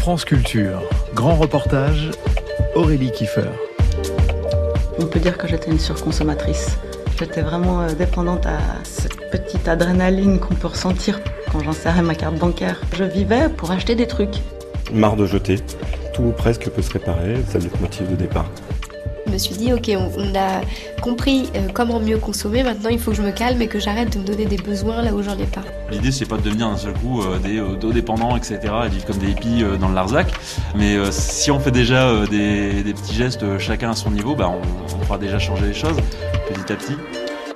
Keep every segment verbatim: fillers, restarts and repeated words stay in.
France Culture, grand reportage, Aurélie Kiefer. On peut dire que j'étais une surconsommatrice. J'étais vraiment dépendante à cette petite adrénaline qu'on peut ressentir quand j'insérais ma carte bancaire. Je vivais pour acheter des trucs. Marre de jeter. Tout ou presque peut se réparer, c'est le motif de départ. Je me suis dit, ok, on, on a compris euh, comment mieux consommer, maintenant il faut que je me calme et que j'arrête de me donner des besoins là où j'en ai pas. L'idée, c'est pas de devenir d'un seul coup euh, des euh, dépendants, et cetera, et vivre comme des hippies euh, dans le Larzac. Mais euh, si on fait déjà euh, des, des petits gestes, euh, chacun à son niveau, bah, on, on fera déjà changer les choses petit à petit.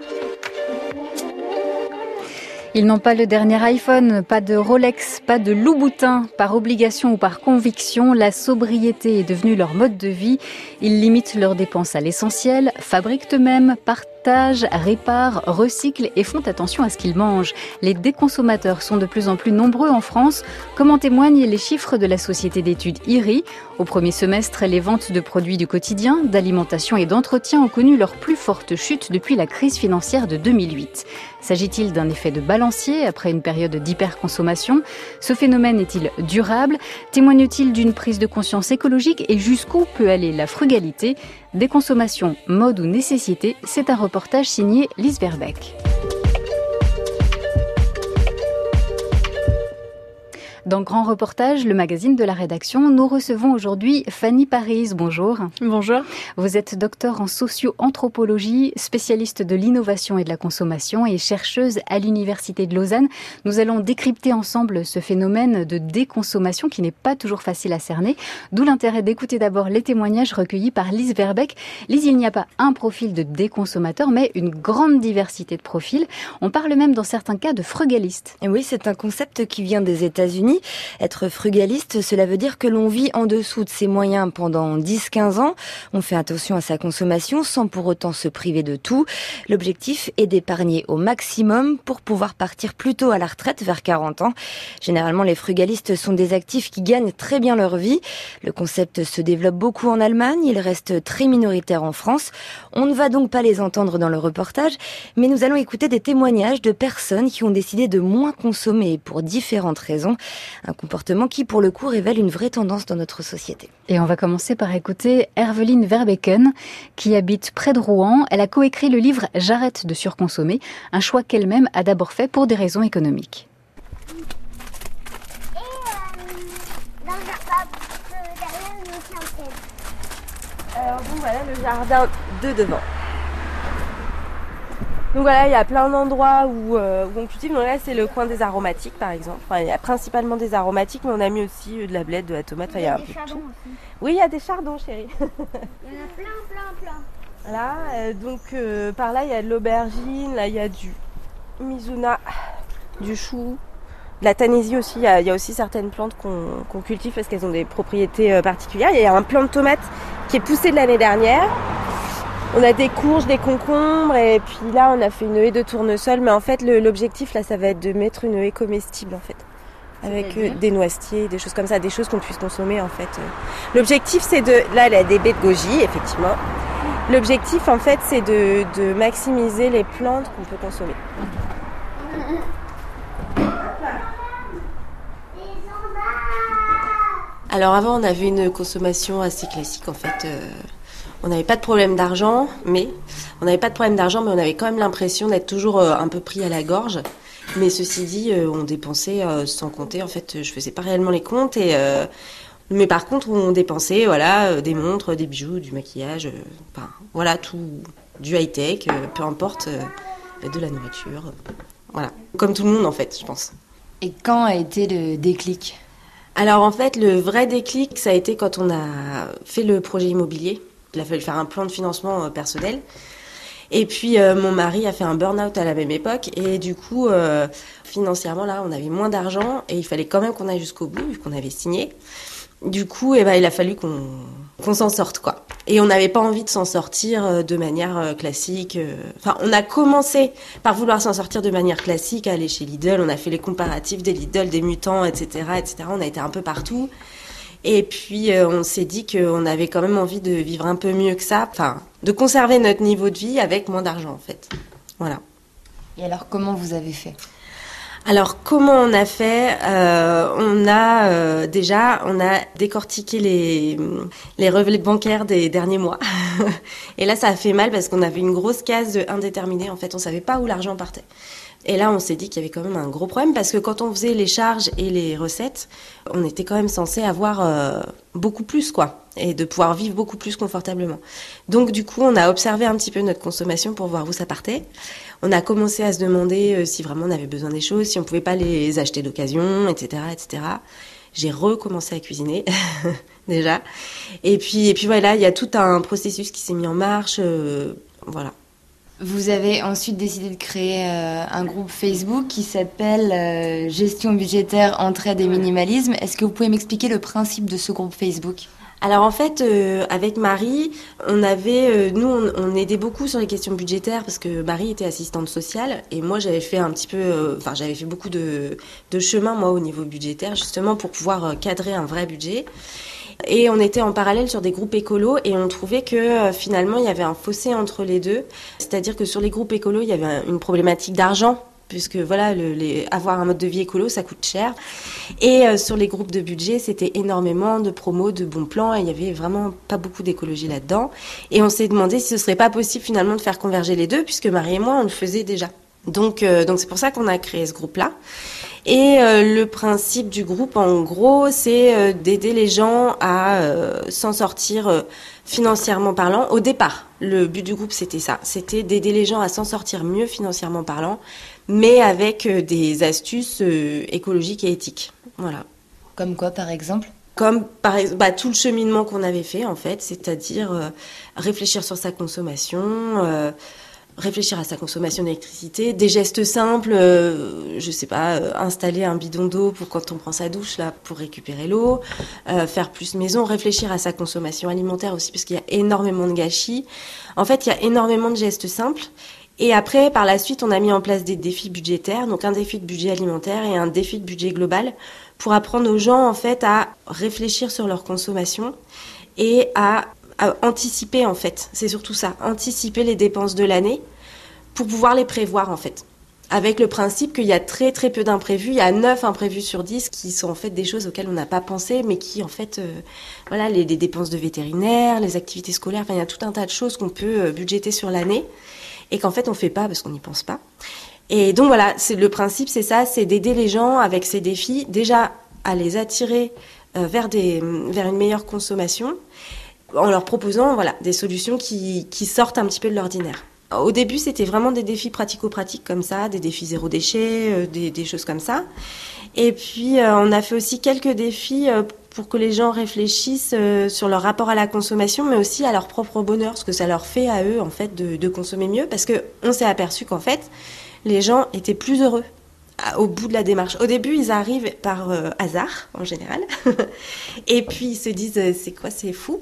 Ils n'ont pas le dernier iPhone, pas de Rolex, pas de Louboutin. Par obligation ou par conviction, la sobriété est devenue leur mode de vie. Ils limitent leurs dépenses à l'essentiel, fabriquent eux-mêmes, partagent, réparent, recyclent et font attention à ce qu'ils mangent. Les déconsommateurs sont de plus en plus nombreux en France, comme en témoignent les chiffres de la société d'études I R I. Au premier semestre, les ventes de produits du quotidien, d'alimentation et d'entretien ont connu leur plus forte chute depuis la crise financière de deux mille huit. S'agit-il d'un effet de balancier après une période d'hyperconsommation ? Ce phénomène est-il durable ? Témoigne-t-il d'une prise de conscience écologique et jusqu'où peut aller la frugalité ? Déconsommation, mode ou nécessité ? C'est un reportage signé Lise Verbeek. Dans Grand Reportage, le magazine de la rédaction, nous recevons aujourd'hui Fanny Paris. Bonjour. Bonjour. Vous êtes docteur en socio-anthropologie, spécialiste de l'innovation et de la consommation et chercheuse à l'Université de Lausanne. Nous allons décrypter ensemble ce phénomène de déconsommation qui n'est pas toujours facile à cerner. D'où l'intérêt d'écouter d'abord les témoignages recueillis par Lise Verbeek. Lise, il n'y a pas un profil de déconsommateur, mais une grande diversité de profils. On parle même dans certains cas de frugaliste. Et oui, c'est un concept qui vient des États-Unis. Être frugaliste, cela veut dire que l'on vit en dessous de ses moyens pendant dix à quinze ans. On fait attention à sa consommation sans pour autant se priver de tout. L'objectif est d'épargner au maximum pour pouvoir partir plus tôt à la retraite vers quarante ans. Généralement, les frugalistes sont des actifs qui gagnent très bien leur vie. Le concept se développe beaucoup en Allemagne, il reste très minoritaire en France. On ne va donc pas les entendre dans le reportage, mais nous allons écouter des témoignages de personnes qui ont décidé de moins consommer pour différentes raisons. Un comportement qui, pour le coup, révèle une vraie tendance dans notre société. Et on va commencer par écouter Herveline Verbeken, qui habite près de Rouen. Elle a coécrit le livre « J'arrête de surconsommer », un choix qu'elle-même a d'abord fait pour des raisons économiques. Et euh, dans le jardin derrière nos plantains. Alors donc voilà le jardin de devant. Donc voilà, il y a plein d'endroits où, euh, où on cultive. Donc là, c'est le coin des aromatiques, par exemple. Enfin, il y a principalement des aromatiques, mais on a mis aussi de la blette, de la tomate. Enfin, il y a, il y a un peu de tout. Aussi. Oui, il y a des chardons, chérie. Il y en a plein, plein, plein. Voilà, euh, donc euh, par là, il y a de l'aubergine. Là, il y a du mizuna, du chou, de la tanésie aussi. Il y a, il y a aussi certaines plantes qu'on, qu'on cultive parce qu'elles ont des propriétés euh, particulières. Il y a un plant de tomate qui est poussé de l'année dernière. On a des courges, des concombres et puis là on a fait une haie de tournesol, mais en fait le, l'objectif là ça va être de mettre une haie comestible en fait, avec euh, des noisetiers, des choses comme ça, des choses qu'on puisse consommer en fait. L'objectif c'est de, là il y a des baies de goji effectivement, l'objectif en fait c'est de, de maximiser les plantes qu'on peut consommer. Alors avant on avait une consommation assez classique en fait. Euh, On n'avait pas de problème d'argent, mais on n'avait pas de problème d'argent, mais on avait quand même l'impression d'être toujours un peu pris à la gorge. Mais ceci dit, on dépensait sans compter. En fait, je faisais pas réellement les comptes. Et euh, mais par contre, on dépensait, voilà, des montres, des bijoux, du maquillage, euh, enfin, voilà, tout, du high tech, euh, peu importe, euh, de la nourriture, euh, voilà, comme tout le monde en fait, je pense. Et quand a été le déclic ? Alors en fait, le vrai déclic, ça a été quand on a fait le projet immobilier. Il a fallu faire un plan de financement euh, personnel. Et puis, euh, mon mari a fait un burn-out à la même époque. Et du coup, euh, financièrement, là, on avait moins d'argent. Et il fallait quand même qu'on aille jusqu'au bout, vu qu'on avait signé. Du coup, eh ben, il a fallu qu'on, qu'on s'en sorte, quoi. Et on n'avait pas envie de s'en sortir de manière euh, classique. Euh... Enfin, on a commencé par vouloir s'en sortir de manière classique, à aller chez Lidl. On a fait les comparatifs des Lidl, des Mutants, et cetera, et cetera. On a été un peu partout. Et puis, euh, on s'est dit qu'on avait quand même envie de vivre un peu mieux que ça. Enfin, de conserver notre niveau de vie avec moins d'argent, en fait. Voilà. Et alors, comment vous avez fait ? Alors comment on a fait euh, On a euh, déjà on a décortiqué les les relevés bancaires des derniers mois. Et là ça a fait mal parce qu'on avait une grosse case de indéterminé. En fait, on savait pas où l'argent partait. Et là, on s'est dit qu'il y avait quand même un gros problème parce que quand on faisait les charges et les recettes, on était quand même censé avoir euh, beaucoup plus, quoi, et de pouvoir vivre beaucoup plus confortablement. Donc, du coup, on a observé un petit peu notre consommation pour voir où ça partait. On a commencé à se demander euh, si vraiment on avait besoin des choses, si on pouvait pas les acheter d'occasion, et cetera, et cetera. J'ai recommencé à cuisiner déjà. Et puis, et puis voilà, il y a tout un processus qui s'est mis en marche. Euh, voilà. Vous avez ensuite décidé de créer euh, un groupe Facebook qui s'appelle euh, Gestion budgétaire, entraide et minimalisme. Est-ce que vous pouvez m'expliquer le principe de ce groupe Facebook ? Alors en fait, euh, avec Marie, on avait, euh, nous, on, on aidait beaucoup sur les questions budgétaires parce que Marie était assistante sociale et moi j'avais fait un petit peu, euh, enfin j'avais fait beaucoup de, de chemin moi au niveau budgétaire justement pour pouvoir cadrer un vrai budget. Et on était en parallèle sur des groupes écolos et on trouvait que euh, finalement il y avait un fossé entre les deux. C'est-à-dire que sur les groupes écolos, il y avait une problématique d'argent, puisque voilà, le, les, avoir un mode de vie écolo, ça coûte cher. Et euh, sur les groupes de budget, c'était énormément de promos, de bons plans, et il y avait vraiment pas beaucoup d'écologie là-dedans. Et on s'est demandé si ce serait pas possible finalement de faire converger les deux, puisque Marie et moi, on le faisait déjà. Donc, euh, donc c'est pour ça qu'on a créé ce groupe-là. Et euh, le principe du groupe, en gros, c'est euh, d'aider les gens à euh, s'en sortir euh, financièrement parlant. Au départ, le but du groupe, c'était ça. C'était d'aider les gens à s'en sortir mieux financièrement parlant, mais avec euh, des astuces euh, écologiques et éthiques. Voilà. Comme quoi, par exemple ? Comme par exemple bah, tout le cheminement qu'on avait fait, en fait, c'est-à-dire euh, réfléchir sur sa consommation, euh, réfléchir à sa consommation d'électricité, des gestes simples, euh, je sais pas, euh, installer un bidon d'eau pour quand on prend sa douche là pour récupérer l'eau, euh, faire plus maison, réfléchir à sa consommation alimentaire aussi parce qu'il y a énormément de gâchis. En fait, il y a énormément de gestes simples. Et après, par la suite, on a mis en place des défis budgétaires, donc un défi de budget alimentaire et un défi de budget global pour apprendre aux gens en fait à réfléchir sur leur consommation et à à anticiper en fait, c'est surtout ça, anticiper les dépenses de l'année pour pouvoir les prévoir en fait. Avec le principe qu'il y a très très peu d'imprévus, il y a neuf imprévus sur dix qui sont en fait des choses auxquelles on n'a pas pensé, mais qui en fait, euh, voilà, les, les dépenses de vétérinaire, les activités scolaires, enfin il y a tout un tas de choses qu'on peut euh, budgéter sur l'année et qu'en fait on fait pas parce qu'on n'y pense pas. Et donc voilà, c'est le principe, c'est ça, c'est d'aider les gens avec ces défis, déjà à les attirer euh, vers des vers une meilleure consommation, en leur proposant voilà, des solutions qui, qui sortent un petit peu de l'ordinaire. Au début, c'était vraiment des défis pratico-pratiques comme ça, des défis zéro déchet, euh, des, des choses comme ça. Et puis, euh, on a fait aussi quelques défis euh, pour que les gens réfléchissent euh, sur leur rapport à la consommation, mais aussi à leur propre bonheur, ce que ça leur fait à eux, en fait, de, de consommer mieux. Parce qu'on s'est aperçu qu'en fait, les gens étaient plus heureux au bout de la démarche. Au début, ils arrivent par euh, hasard, en général. Et puis, ils se disent, euh, c'est quoi, c'est fou.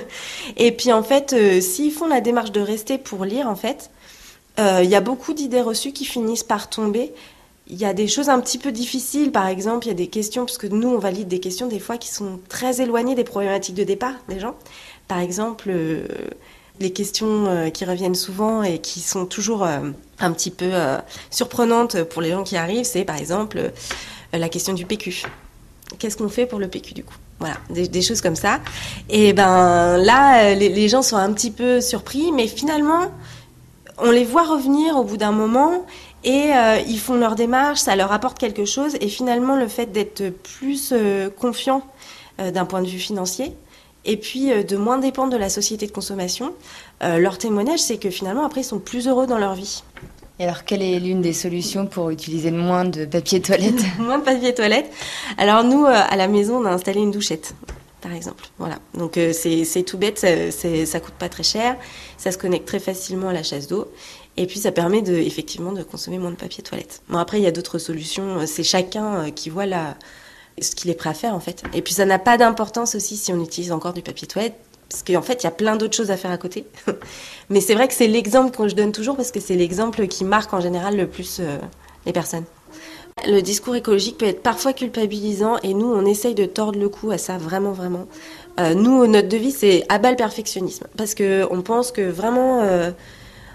Et puis, en fait, euh, s'ils font la démarche de rester pour lire, en fait, il euh, y a beaucoup d'idées reçues qui finissent par tomber. Il y a des choses un petit peu difficiles. Par exemple, il y a des questions, parce que nous, on valide des questions, des fois, qui sont très éloignées des problématiques de départ des gens. Par exemple... Euh, les questions euh, qui reviennent souvent et qui sont toujours euh, un petit peu euh, surprenantes pour les gens qui arrivent, c'est par exemple euh, la question du P Q. Qu'est-ce qu'on fait pour le P Q du coup ? Voilà, des, des choses comme ça. Et ben là, les, les gens sont un petit peu surpris, mais finalement, on les voit revenir au bout d'un moment et euh, ils font leur démarche, ça leur apporte quelque chose. Et finalement, le fait d'être plus euh, confiant euh, d'un point de vue financier, et puis euh, de moins dépendre de la société de consommation, euh, leur témoignage, c'est que finalement, après, ils sont plus heureux dans leur vie. Et alors, quelle est l'une des solutions pour utiliser le moins de papier toilette ? Moins de papier toilette. Alors nous, euh, à la maison, on a installé une douchette, par exemple. Voilà. Donc euh, c'est, c'est tout bête, ça, c'est, ça coûte pas très cher, ça se connecte très facilement à la chasse d'eau, et puis ça permet de, effectivement de consommer moins de papier toilette. Bon, après, il y a d'autres solutions, c'est chacun euh, qui voit la... ce qu'il est prêt à faire en fait. Et puis ça n'a pas d'importance aussi si on utilise encore du papier toilette, parce qu'en fait il y a plein d'autres choses à faire à côté. Mais c'est vrai que c'est l'exemple que je donne toujours parce que c'est l'exemple qui marque en général le plus euh, les personnes. Le discours écologique peut être parfois culpabilisant et nous on essaye de tordre le cou à ça vraiment vraiment. Euh, nous notre devise c'est à bas le perfectionnisme parce que on pense que vraiment euh,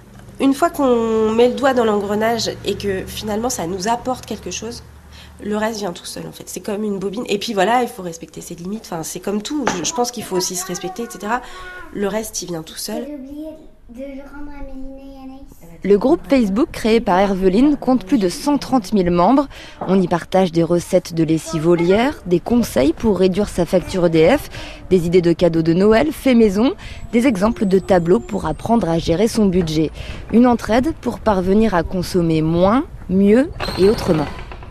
Une fois qu'on met le doigt dans l'engrenage et que finalement ça nous apporte quelque chose, le reste vient tout seul en fait. C'est comme une bobine. Et puis voilà, il faut respecter ses limites. Enfin, c'est comme tout. Je, je pense qu'il faut aussi se respecter, et cetera. Le reste, il vient tout seul. J'ai oublié de le rendre à Mélina et Anaïs. Le groupe Facebook créé par Herveline compte plus de cent trente mille membres. On y partage des recettes de lessive volière, des conseils pour réduire sa facture E D F, des idées de cadeaux de Noël faits maison, des exemples de tableaux pour apprendre à gérer son budget. Une entraide pour parvenir à consommer moins, mieux et autrement.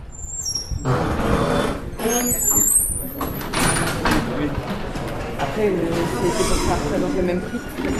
Après, c'est pour ça représente le même prix.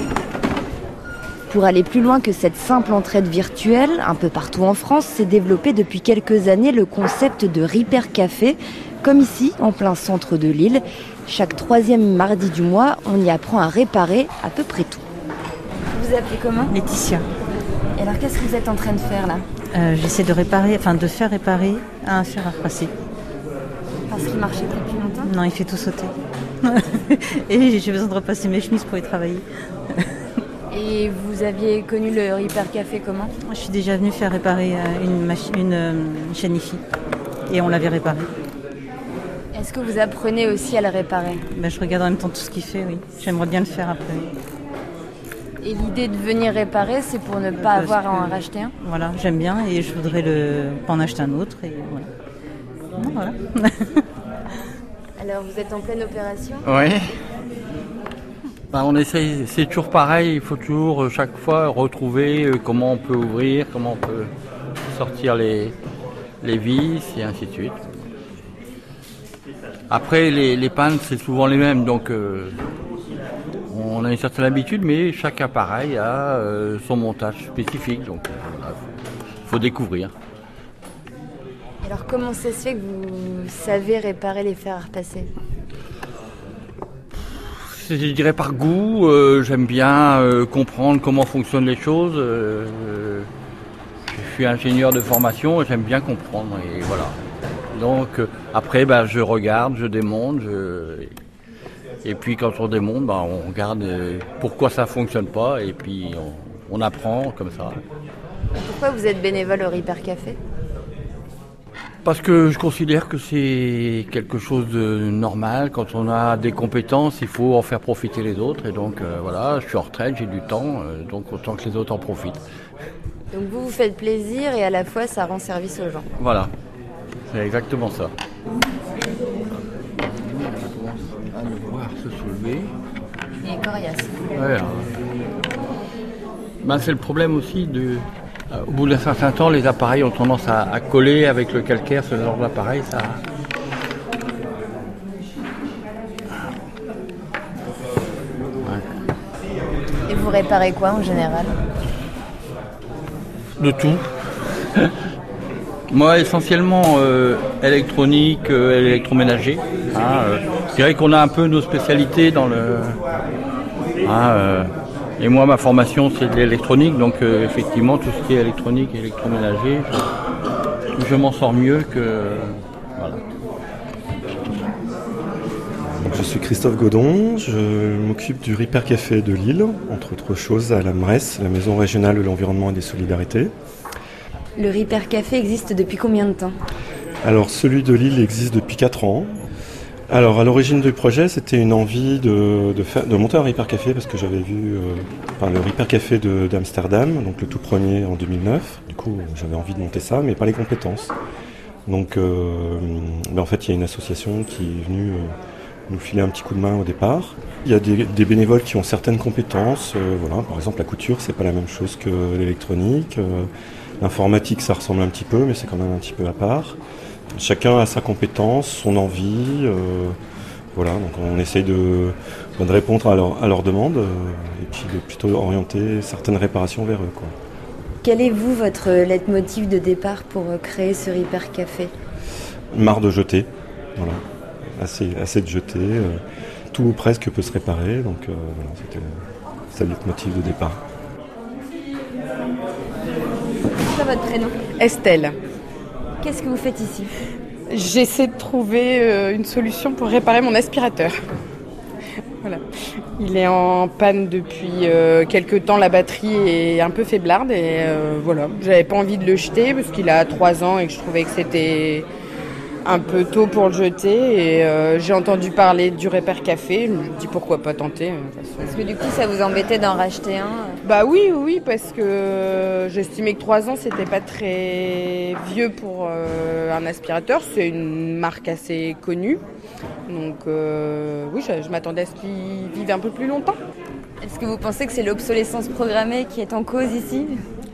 Pour aller plus loin que cette simple entraide virtuelle, un peu partout en France, s'est développé depuis quelques années le concept de Repair Café, comme ici, en plein centre de Lille. Chaque troisième mardi du mois, on y apprend à réparer à peu près tout. Vous vous appelez comment ? Laetitia. Et alors, qu'est-ce que vous êtes en train de faire là ? Euh, j'essaie de réparer, enfin de faire réparer un fer à repasser. Parce qu'il marchait plus depuis longtemps ? Non, il fait tout sauter. Et j'ai besoin de repasser mes chemises pour y travailler. Et vous aviez connu le Repair Café comment ? Je suis déjà venue faire réparer une, machi- une euh, chaîne I F I. Et on l'avait réparée. Est-ce que vous apprenez aussi à le réparer ? Ben, je regarde en même temps tout ce qu'il fait, oui. J'aimerais bien le faire après. Et l'idée de venir réparer, c'est pour ne pas Parce avoir que, à en racheter un ? Voilà, j'aime bien et je voudrais le, pas en acheter un autre. Et voilà. Non, voilà. Alors, vous êtes en pleine opération ? Oui. Ben, on essaye, c'est toujours pareil, il faut toujours chaque fois retrouver comment on peut ouvrir, comment on peut sortir les, les vis et ainsi de suite. Après, les, les pannes, c'est souvent les mêmes, donc euh, on a une certaine habitude, mais chaque appareil a euh, son montage spécifique, donc il euh, faut, faut découvrir. Alors, comment ça se fait que vous savez réparer les fers à repasser ? Je dirais par goût, euh, j'aime bien euh, comprendre comment fonctionnent les choses. Euh, euh, je suis ingénieur de formation et j'aime bien comprendre, et voilà. Donc euh, après, bah, je regarde, je démonte, je... et puis quand on démonte, bah, on regarde euh, pourquoi ça ne fonctionne pas, et puis on, on apprend comme ça. Et pourquoi vous êtes bénévole au Repair Café ? Parce que je considère que c'est quelque chose de normal. Quand on a des compétences, il faut en faire profiter les autres. Et donc euh, voilà, je suis en retraite, j'ai du temps, euh, donc autant que les autres en profitent. Donc vous vous faites plaisir et à la fois ça rend service aux gens. Voilà, c'est exactement ça. On commence à le voir se soulever. Il est coriace. Ouais, hein. Ben, c'est le problème aussi de... Au bout d'un certain temps, les appareils ont tendance à, à coller avec le calcaire, ce genre d'appareil, ça... Ouais. Et vous réparez quoi en général ? De tout. Moi, essentiellement euh, électronique, euh, électroménager. Hein, euh, c'est vrai qu'on a un peu nos spécialités dans le... Hein, euh, Et moi, ma formation, c'est de l'électronique, donc euh, effectivement, tout ce qui est électronique et électroménager, je, je m'en sors mieux que... Voilà. Donc, je suis Christophe Godon, je m'occupe du Repair Café de Lille, entre autres choses à la M R E S, la Maison Régionale de l'Environnement et des Solidarités. Le Repair Café existe depuis combien de temps ? Alors, celui de Lille existe depuis quatre ans. Alors, à l'origine du projet, c'était une envie de, de, faire, de monter un Repair Café parce que j'avais vu euh, enfin, le Repair Café de, d'Amsterdam, donc le tout premier en deux mille neuf. Du coup, j'avais envie de monter ça, mais pas les compétences. Donc, euh, ben en fait, il y a une association qui est venue euh, nous filer un petit coup de main au départ. Il y a des, des bénévoles qui ont certaines compétences. Euh, voilà, par exemple, la couture, c'est pas la même chose que l'électronique. Euh, l'informatique, ça ressemble un petit peu, mais c'est quand même un petit peu à part. Chacun a sa compétence, son envie, euh, voilà, donc on essaye de, de répondre à, leur, à leurs demandes euh, et puis de plutôt orienter certaines réparations vers eux, quoi. Quel est, vous, votre leitmotiv de départ pour créer ce Repair Café ? Marre de jeter, voilà, assez, assez de jeter, euh, tout ou presque peut se réparer, donc euh, voilà, c'était ça le leitmotiv de départ. C'est quoi votre prénom ? Estelle. Qu'est-ce que vous faites ici ? J'essaie de trouver euh, une solution pour réparer mon aspirateur. Voilà. Il est en panne depuis euh, quelques temps, la batterie est un peu faiblarde et euh, voilà. J'avais pas envie de le jeter parce qu'il a trois ans et que je trouvais que c'était un peu tôt pour le jeter et euh, j'ai entendu parler du Repair Café, je me dis pourquoi pas tenter. De toute façon. Parce que du coup ça vous embêtait d'en racheter un? Bah oui, oui, parce que j'estimais que trois ans c'était pas très vieux pour euh, un aspirateur, c'est une marque assez connue. Donc euh, oui, je, je m'attendais à ce qu'ils vivent un peu plus longtemps. Est-ce que vous pensez que c'est l'obsolescence programmée qui est en cause ici?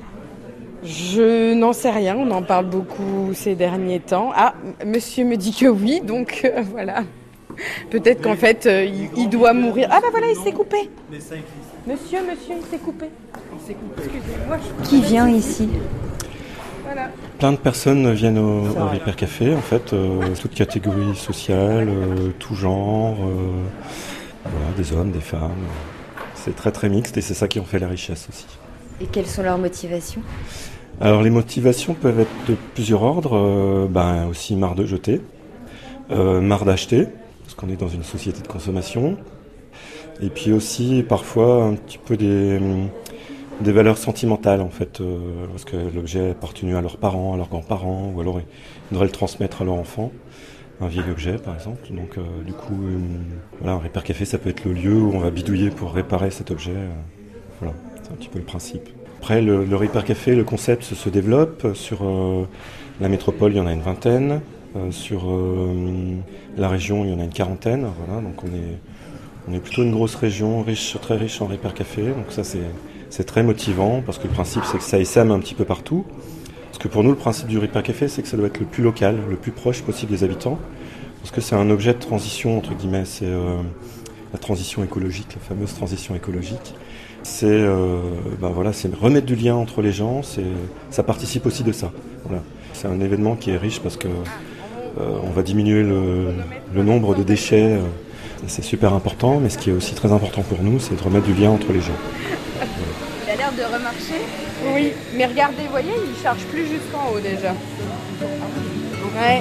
Je n'en sais rien, on en parle beaucoup ces derniers temps. Ah, monsieur me dit que oui, donc euh, voilà. Peut-être qu'en fait, euh, il, il doit mourir. Ah bah voilà, il s'est coupé. Monsieur, monsieur, il s'est coupé. Il s'est coupé. Excusez-moi. Je... Qui vient ici? Voilà. Plein de personnes viennent au, au Repair Café, en fait, euh, toute catégorie sociale, euh, tout genre, euh, voilà, des hommes, des femmes. C'est très très mixte et c'est ça qui en fait la richesse aussi. Et quelles sont leurs motivations? Alors les motivations peuvent être de plusieurs ordres, euh, ben, aussi marre de jeter, euh, marre d'acheter, parce qu'on est dans une société de consommation, et puis aussi parfois un petit peu des... des valeurs sentimentales en fait, euh, parce que l'objet est appartenu à leurs parents, à leurs grands-parents, ou alors ils devraient le transmettre à leur enfant, un vieil objet par exemple. Donc euh, du coup, euh, voilà, un Repair Café, ça peut être le lieu où on va bidouiller pour réparer cet objet. Euh, voilà, c'est un petit peu le principe. Après, le, le Repair Café, le concept se, se développe. Sur euh, la métropole, il y en a une vingtaine. Euh, sur euh, la région, il y en a une quarantaine. Voilà, donc on est, on est plutôt une grosse région, riche, très riche en Repair Café. Donc ça, c'est C'est très motivant parce que le principe c'est que ça essaime un petit peu partout. Parce que pour nous le principe du Repair Café c'est que ça doit être le plus local, le plus proche possible des habitants. Parce que c'est un objet de transition entre guillemets, c'est euh, la transition écologique, la fameuse transition écologique. C'est euh, ben voilà, c'est remettre du lien entre les gens, c'est, ça participe aussi de ça. Voilà. C'est un événement qui est riche parce que euh, on va diminuer le, le nombre de déchets. Euh, c'est super important, mais ce qui est aussi très important pour nous, c'est de remettre du lien entre les gens. Il a l'air de remarcher. Oui, mais regardez, vous voyez, il charge plus jusqu'en haut déjà. Ouais.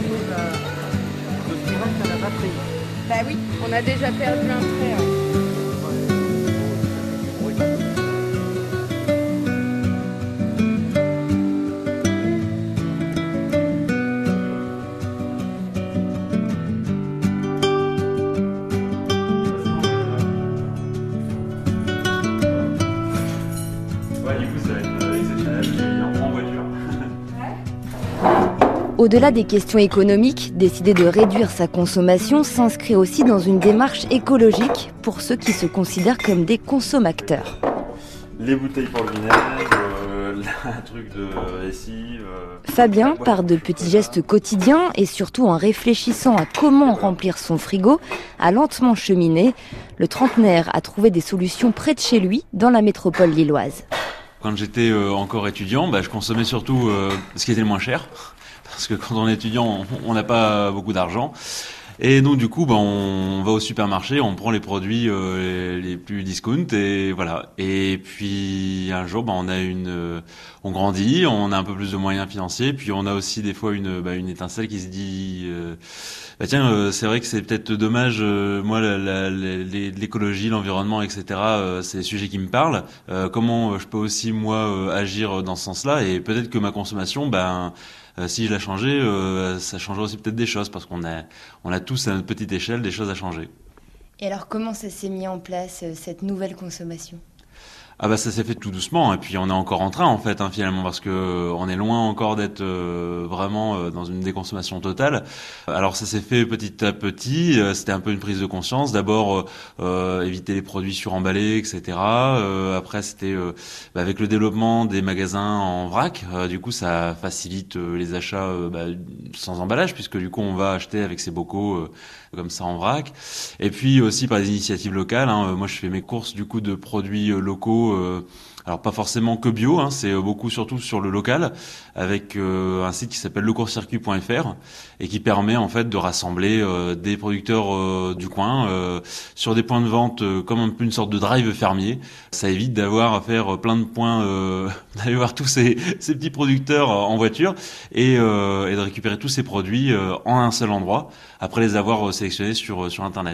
Bah oui, on a déjà perdu un trait. Ouais. Au-delà des questions économiques, décider de réduire sa consommation s'inscrit aussi dans une démarche écologique pour ceux qui se considèrent comme des consommateurs. Les bouteilles pour le vinaigre, euh, un truc de lessive... Euh... Fabien part de petits gestes quotidiens et surtout en réfléchissant à comment remplir son frigo, a lentement cheminé. Le trentenaire a trouvé des solutions près de chez lui, dans la métropole lilloise. Quand j'étais euh, encore étudiant, bah, je consommais surtout euh, ce qui était le moins cher. Parce que quand on est étudiant, on n'a pas beaucoup d'argent. Et donc du coup, bah, on va au supermarché, on prend les produits euh, les, les plus discount et voilà. Et puis un jour, bah, on a une, euh, on grandit, on a un peu plus de moyens financiers, puis on a aussi des fois une, bah, une étincelle qui se dit, euh, bah, tiens, euh, c'est vrai que c'est peut-être dommage. Euh, moi, la, la, la, l'écologie, l'environnement, et cetera. Euh, c'est des sujets qui me parlent. Euh, comment je peux aussi moi euh, agir dans ce sens-là? Et peut-être que ma consommation, ben Euh, si je la changeais, euh, ça changerait aussi peut-être des choses parce qu'on a, on a tous à notre petite échelle des choses à changer. Et alors comment ça s'est mis en place, cette nouvelle consommation ? Ah bah ça s'est fait tout doucement et puis on est encore en train en fait hein, finalement parce que on est loin encore d'être euh, vraiment euh, dans une déconsommation totale. Alors ça s'est fait petit à petit, euh, c'était un peu une prise de conscience. D'abord euh, éviter les produits suremballés, et cetera. Euh, après c'était euh, bah, avec le développement des magasins en vrac, euh, du coup ça facilite euh, les achats euh, bah, sans emballage puisque du coup on va acheter avec ses bocaux euh, comme ça en vrac. Et puis aussi par des initiatives locales. Hein, moi je fais mes courses du coup de produits euh, locaux. Euh, alors pas forcément que bio, hein, c'est beaucoup surtout sur le local avec euh, un site qui s'appelle le court circuit point f r et qui permet en fait de rassembler euh, des producteurs euh, du coin euh, sur des points de vente euh, comme un peu une sorte de drive fermier. Ça évite d'avoir à faire plein de points, euh, d'aller voir tous ces, ces petits producteurs en voiture et, euh, et de récupérer tous ces produits euh, en un seul endroit après les avoir sélectionnés sur sur internet.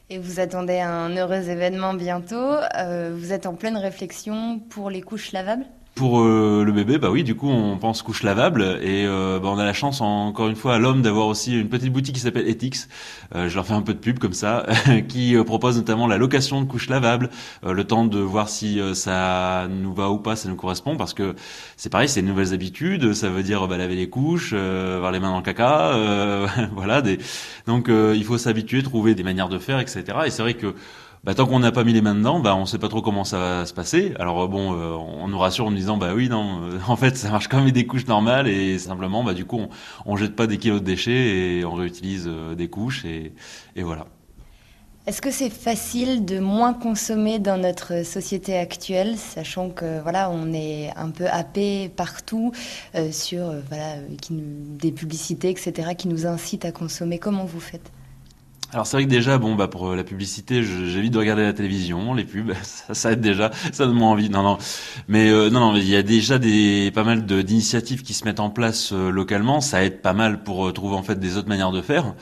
Et vous attendez un heureux événement bientôt. Euh, vous êtes en pleine réflexion pour les couches lavables ? Pour euh, le bébé, bah oui, du coup, on pense couche lavable et euh, bah, on a la chance, encore une fois, à l'homme d'avoir aussi une petite boutique qui s'appelle Ethics. Euh, je leur fais un peu de pub comme ça, qui euh, propose notamment la location de couches lavables, euh, le temps de voir si euh, ça nous va ou pas, ça nous correspond, parce que c'est pareil, c'est de nouvelles habitudes. Ça veut dire bah, laver les couches, euh, avoir les mains dans le caca, euh, voilà. Des... Donc, euh, il faut s'habituer, trouver des manières de faire, et cetera. Et c'est vrai que bah, tant qu'on n'a pas mis les mains dedans, bah, on sait pas trop comment ça va se passer. Alors bon, euh, on nous rassure en nous disant, bah oui, non, euh, en fait, ça marche comme des couches normales et simplement, bah du coup, on, on jette pas des kilos de déchets et on réutilise euh, des couches et, et voilà. Est-ce que c'est facile de moins consommer dans notre société actuelle, sachant que voilà, on est un peu happé partout euh, sur euh, voilà, qui nous, des publicités, et cetera, qui nous incitent à consommer. Comment vous faites ? Alors c'est vrai que déjà, bon bah pour la publicité, je, j'évite de regarder la télévision, les pubs, ça, ça aide déjà, ça donne moins envie. Non non, mais euh, non non, mais il y a déjà des pas mal de, d'initiatives qui se mettent en place euh, localement. Ça aide pas mal pour euh, trouver en fait des autres manières de faire.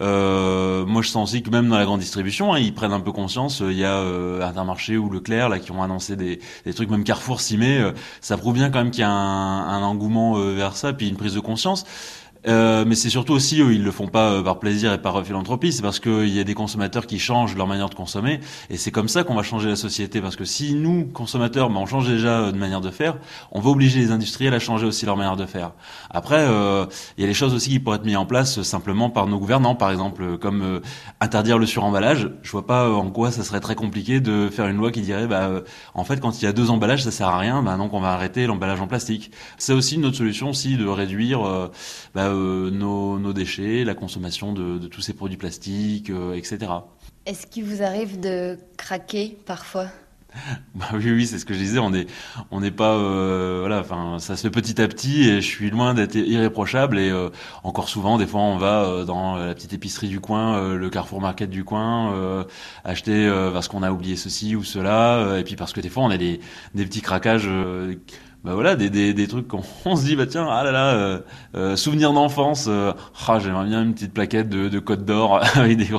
Euh, moi je sens aussi que même dans la grande distribution, hein, ils prennent un peu conscience. Il y a euh, Intermarché ou Leclerc là qui ont annoncé des, des trucs, même Carrefour s'y met. Euh, ça prouve bien quand même qu'il y a un, un engouement euh, vers ça, puis une prise de conscience. Euh, mais c'est surtout aussi, eux, ils le font pas euh, par plaisir et par philanthropie, c'est parce qu'il y a des consommateurs qui changent leur manière de consommer, et c'est comme ça qu'on va changer la société, parce que si nous, consommateurs, bah, on change déjà euh, de manière de faire, on va obliger les industriels à changer aussi leur manière de faire. Après, euh, il y a des choses aussi qui pourraient être mises en place euh, simplement par nos gouvernants, par exemple, euh, comme euh, interdire le suremballage. Je vois pas euh, en quoi ça serait très compliqué de faire une loi qui dirait, bah, euh, en fait, quand il y a deux emballages, ça sert à rien, bah, donc on va arrêter l'emballage en plastique. C'est aussi une autre solution aussi de réduire euh, bah, Euh, nos, nos déchets, la consommation de, de tous ces produits plastiques, euh, et cetera. Est-ce qu'il vous arrive de craquer parfois ? Bah oui, oui, c'est ce que je disais. On est, on n'est pas, euh, voilà. Enfin, ça se fait petit à petit, et je suis loin d'être irréprochable. Et euh, encore souvent, des fois, on va euh, dans la petite épicerie du coin, euh, le Carrefour Market du coin, euh, acheter euh, parce qu'on a oublié ceci ou cela, euh, et puis parce que des fois, on a des, des petits craquages. Euh, Bah voilà, des des des trucs qu'on on se dit bah tiens, ah là là, euh, euh, souvenir d'enfance, euh, ah j'aimerais bien une petite plaquette de de Côte d'Or avec des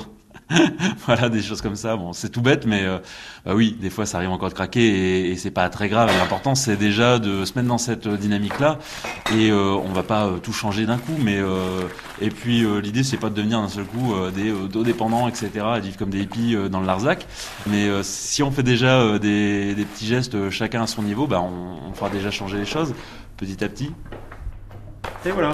voilà, des choses comme ça. Bon, c'est tout bête, mais euh, bah oui, des fois ça arrive encore de craquer, et, et c'est pas très grave. L'important c'est déjà de se mettre dans cette dynamique-là, et euh, on va pas euh, tout changer d'un coup, mais euh, et puis euh, l'idée c'est pas de devenir d'un seul coup euh, des euh, dos dépendants, et cetera, et vivre comme des hippies euh, dans le Larzac. Mais euh, si on fait déjà euh, des des petits gestes, euh, chacun à son niveau, bah on, on fera déjà changer les choses petit à petit. Et voilà.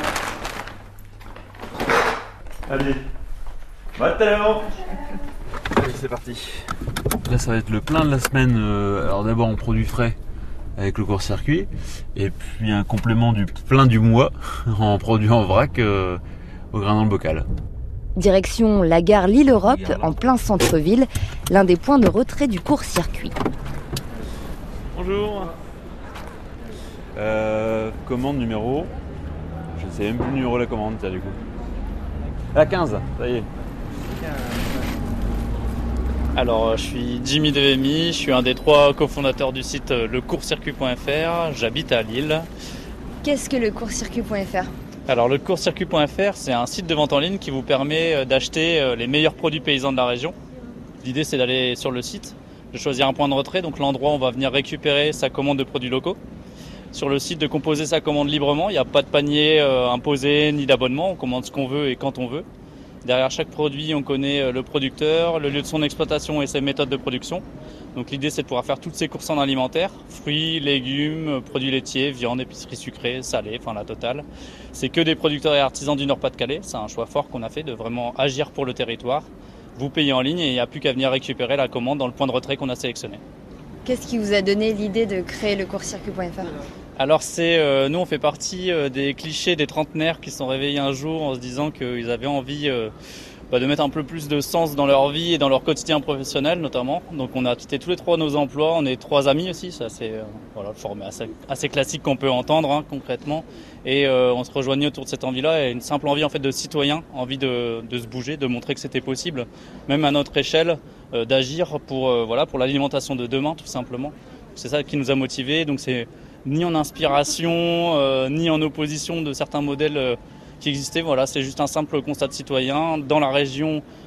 Allez. Bah, tout à l'heure. Allez, c'est parti. Là, ça va être le plein de la semaine. Euh, alors d'abord en produits frais avec le court-circuit, et puis un complément du plein du mois en produits en vrac euh, au grain dans le bocal. Direction la gare Lille-Europe, en plein centre-ville, l'un des points de retrait du court-circuit. Bonjour. Euh, commande numéro. Je ne sais même plus le numéro de la commande, ça, du coup. La quinze, ça y est. Alors, je suis Jimmy Devemy, je suis un des trois cofondateurs du site lecourtcircuit point f r, j'habite à Lille. Qu'est-ce que le court-circuit point f r ? Alors, le courtcircuit point f r, c'est un site de vente en ligne qui vous permet d'acheter les meilleurs produits paysans de la région. L'idée, c'est d'aller sur le site, de choisir un point de retrait, donc l'endroit où on va venir récupérer sa commande de produits locaux. Sur le site, de composer sa commande librement, il n'y a pas de panier euh, imposé ni d'abonnement, on commande ce qu'on veut et quand on veut. Derrière chaque produit, on connaît le producteur, le lieu de son exploitation et ses méthodes de production. Donc l'idée, c'est de pouvoir faire toutes ces courses en alimentaire, fruits, légumes, produits laitiers, viande, épicerie sucrée, salée, enfin la totale. C'est que des producteurs et artisans du Nord-Pas-de-Calais. C'est un choix fort qu'on a fait de vraiment agir pour le territoire. Vous payez en ligne et il n'y a plus qu'à venir récupérer la commande dans le point de retrait qu'on a sélectionné. Qu'est-ce qui vous a donné l'idée de créer le court-circuit point f r ? Alors c'est, euh, nous on fait partie euh, des clichés des trentenaires qui se sont réveillés un jour en se disant qu'ils avaient envie euh, bah, de mettre un peu plus de sens dans leur vie et dans leur quotidien professionnel notamment. Donc on a quitté tous les trois nos emplois, on est trois amis aussi, c'est assez, euh, voilà, le format assez, assez classique qu'on peut entendre hein, concrètement. Et euh, on se rejoignait autour de cette envie-là, et une simple envie en fait de citoyen, envie de, de se bouger, de montrer que c'était possible, même à notre échelle, euh, d'agir pour, euh, voilà, pour l'alimentation de demain tout simplement. C'est ça qui nous a motivés, donc c'est ni en inspiration, euh, ni en opposition de certains modèles euh, qui existaient. Voilà, c'est juste un simple constat de citoyen. Dans la région,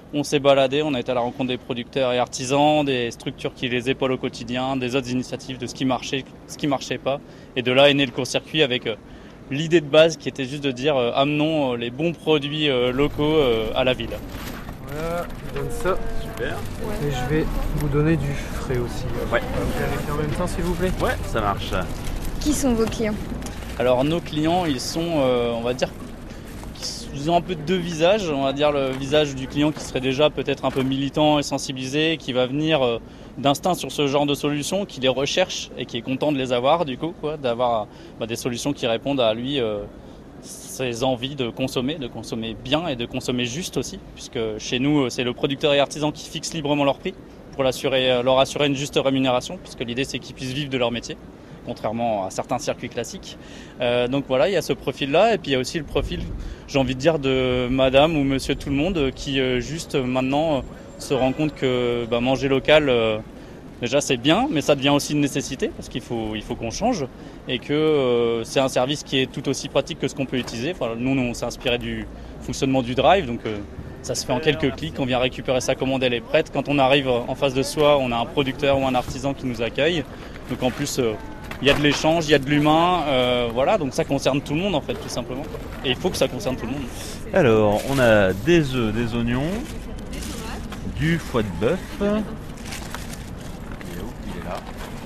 On s'est baladé, on a été à la rencontre des producteurs et artisans, des structures qui les épaulent au quotidien, des autres initiatives de ce qui marchait, ce qui marchait pas. Et de là est né le court-circuit avec euh, l'idée de base qui était juste de dire euh, amenons euh, les bons produits euh, locaux euh, à la ville. Voilà, je donne ça. Super. Ouais. Et je vais vous donner du frais aussi. Ouais. Vous vérifiez en même temps s'il vous plaît. Ouais, ça marche. Qui sont vos clients? Alors nos clients, ils sont, euh, on va dire, ils ont un peu deux visages. On va dire le visage du client qui serait déjà peut-être un peu militant et sensibilisé, qui va venir euh, d'instinct sur ce genre de solutions, qui les recherche et qui est content de les avoir du coup, quoi, d'avoir bah, des solutions qui répondent à lui, euh, ses envies de consommer, de consommer bien et de consommer juste aussi, puisque chez nous c'est le producteur et artisan qui fixe librement leur prix pour l'assurer, leur assurer une juste rémunération, puisque l'idée c'est qu'ils puissent vivre de leur métier, contrairement à certains circuits classiques. Euh, donc voilà, il y a ce profil-là, et puis il y a aussi le profil, j'ai envie de dire, de madame ou monsieur tout le monde, qui euh, juste maintenant euh, se rend compte que bah, manger local, euh, déjà c'est bien, mais ça devient aussi une nécessité, parce qu'il faut, il faut qu'on change, et que euh, c'est un service qui est tout aussi pratique que ce qu'on peut utiliser. Enfin, nous, on s'est inspiré du fonctionnement du drive, donc euh, ça se fait en quelques clics, on vient récupérer sa commande, elle est prête. Quand on arrive en face de soi, on a un producteur ou un artisan qui nous accueille, donc en plus... Euh, il y a de l'échange, il y a de l'humain, euh, voilà, donc ça concerne tout le monde en fait, tout simplement. Et il faut que ça concerne tout le monde. Alors, on a des œufs, des oignons, du foie de bœuf. Il est où? Il est là.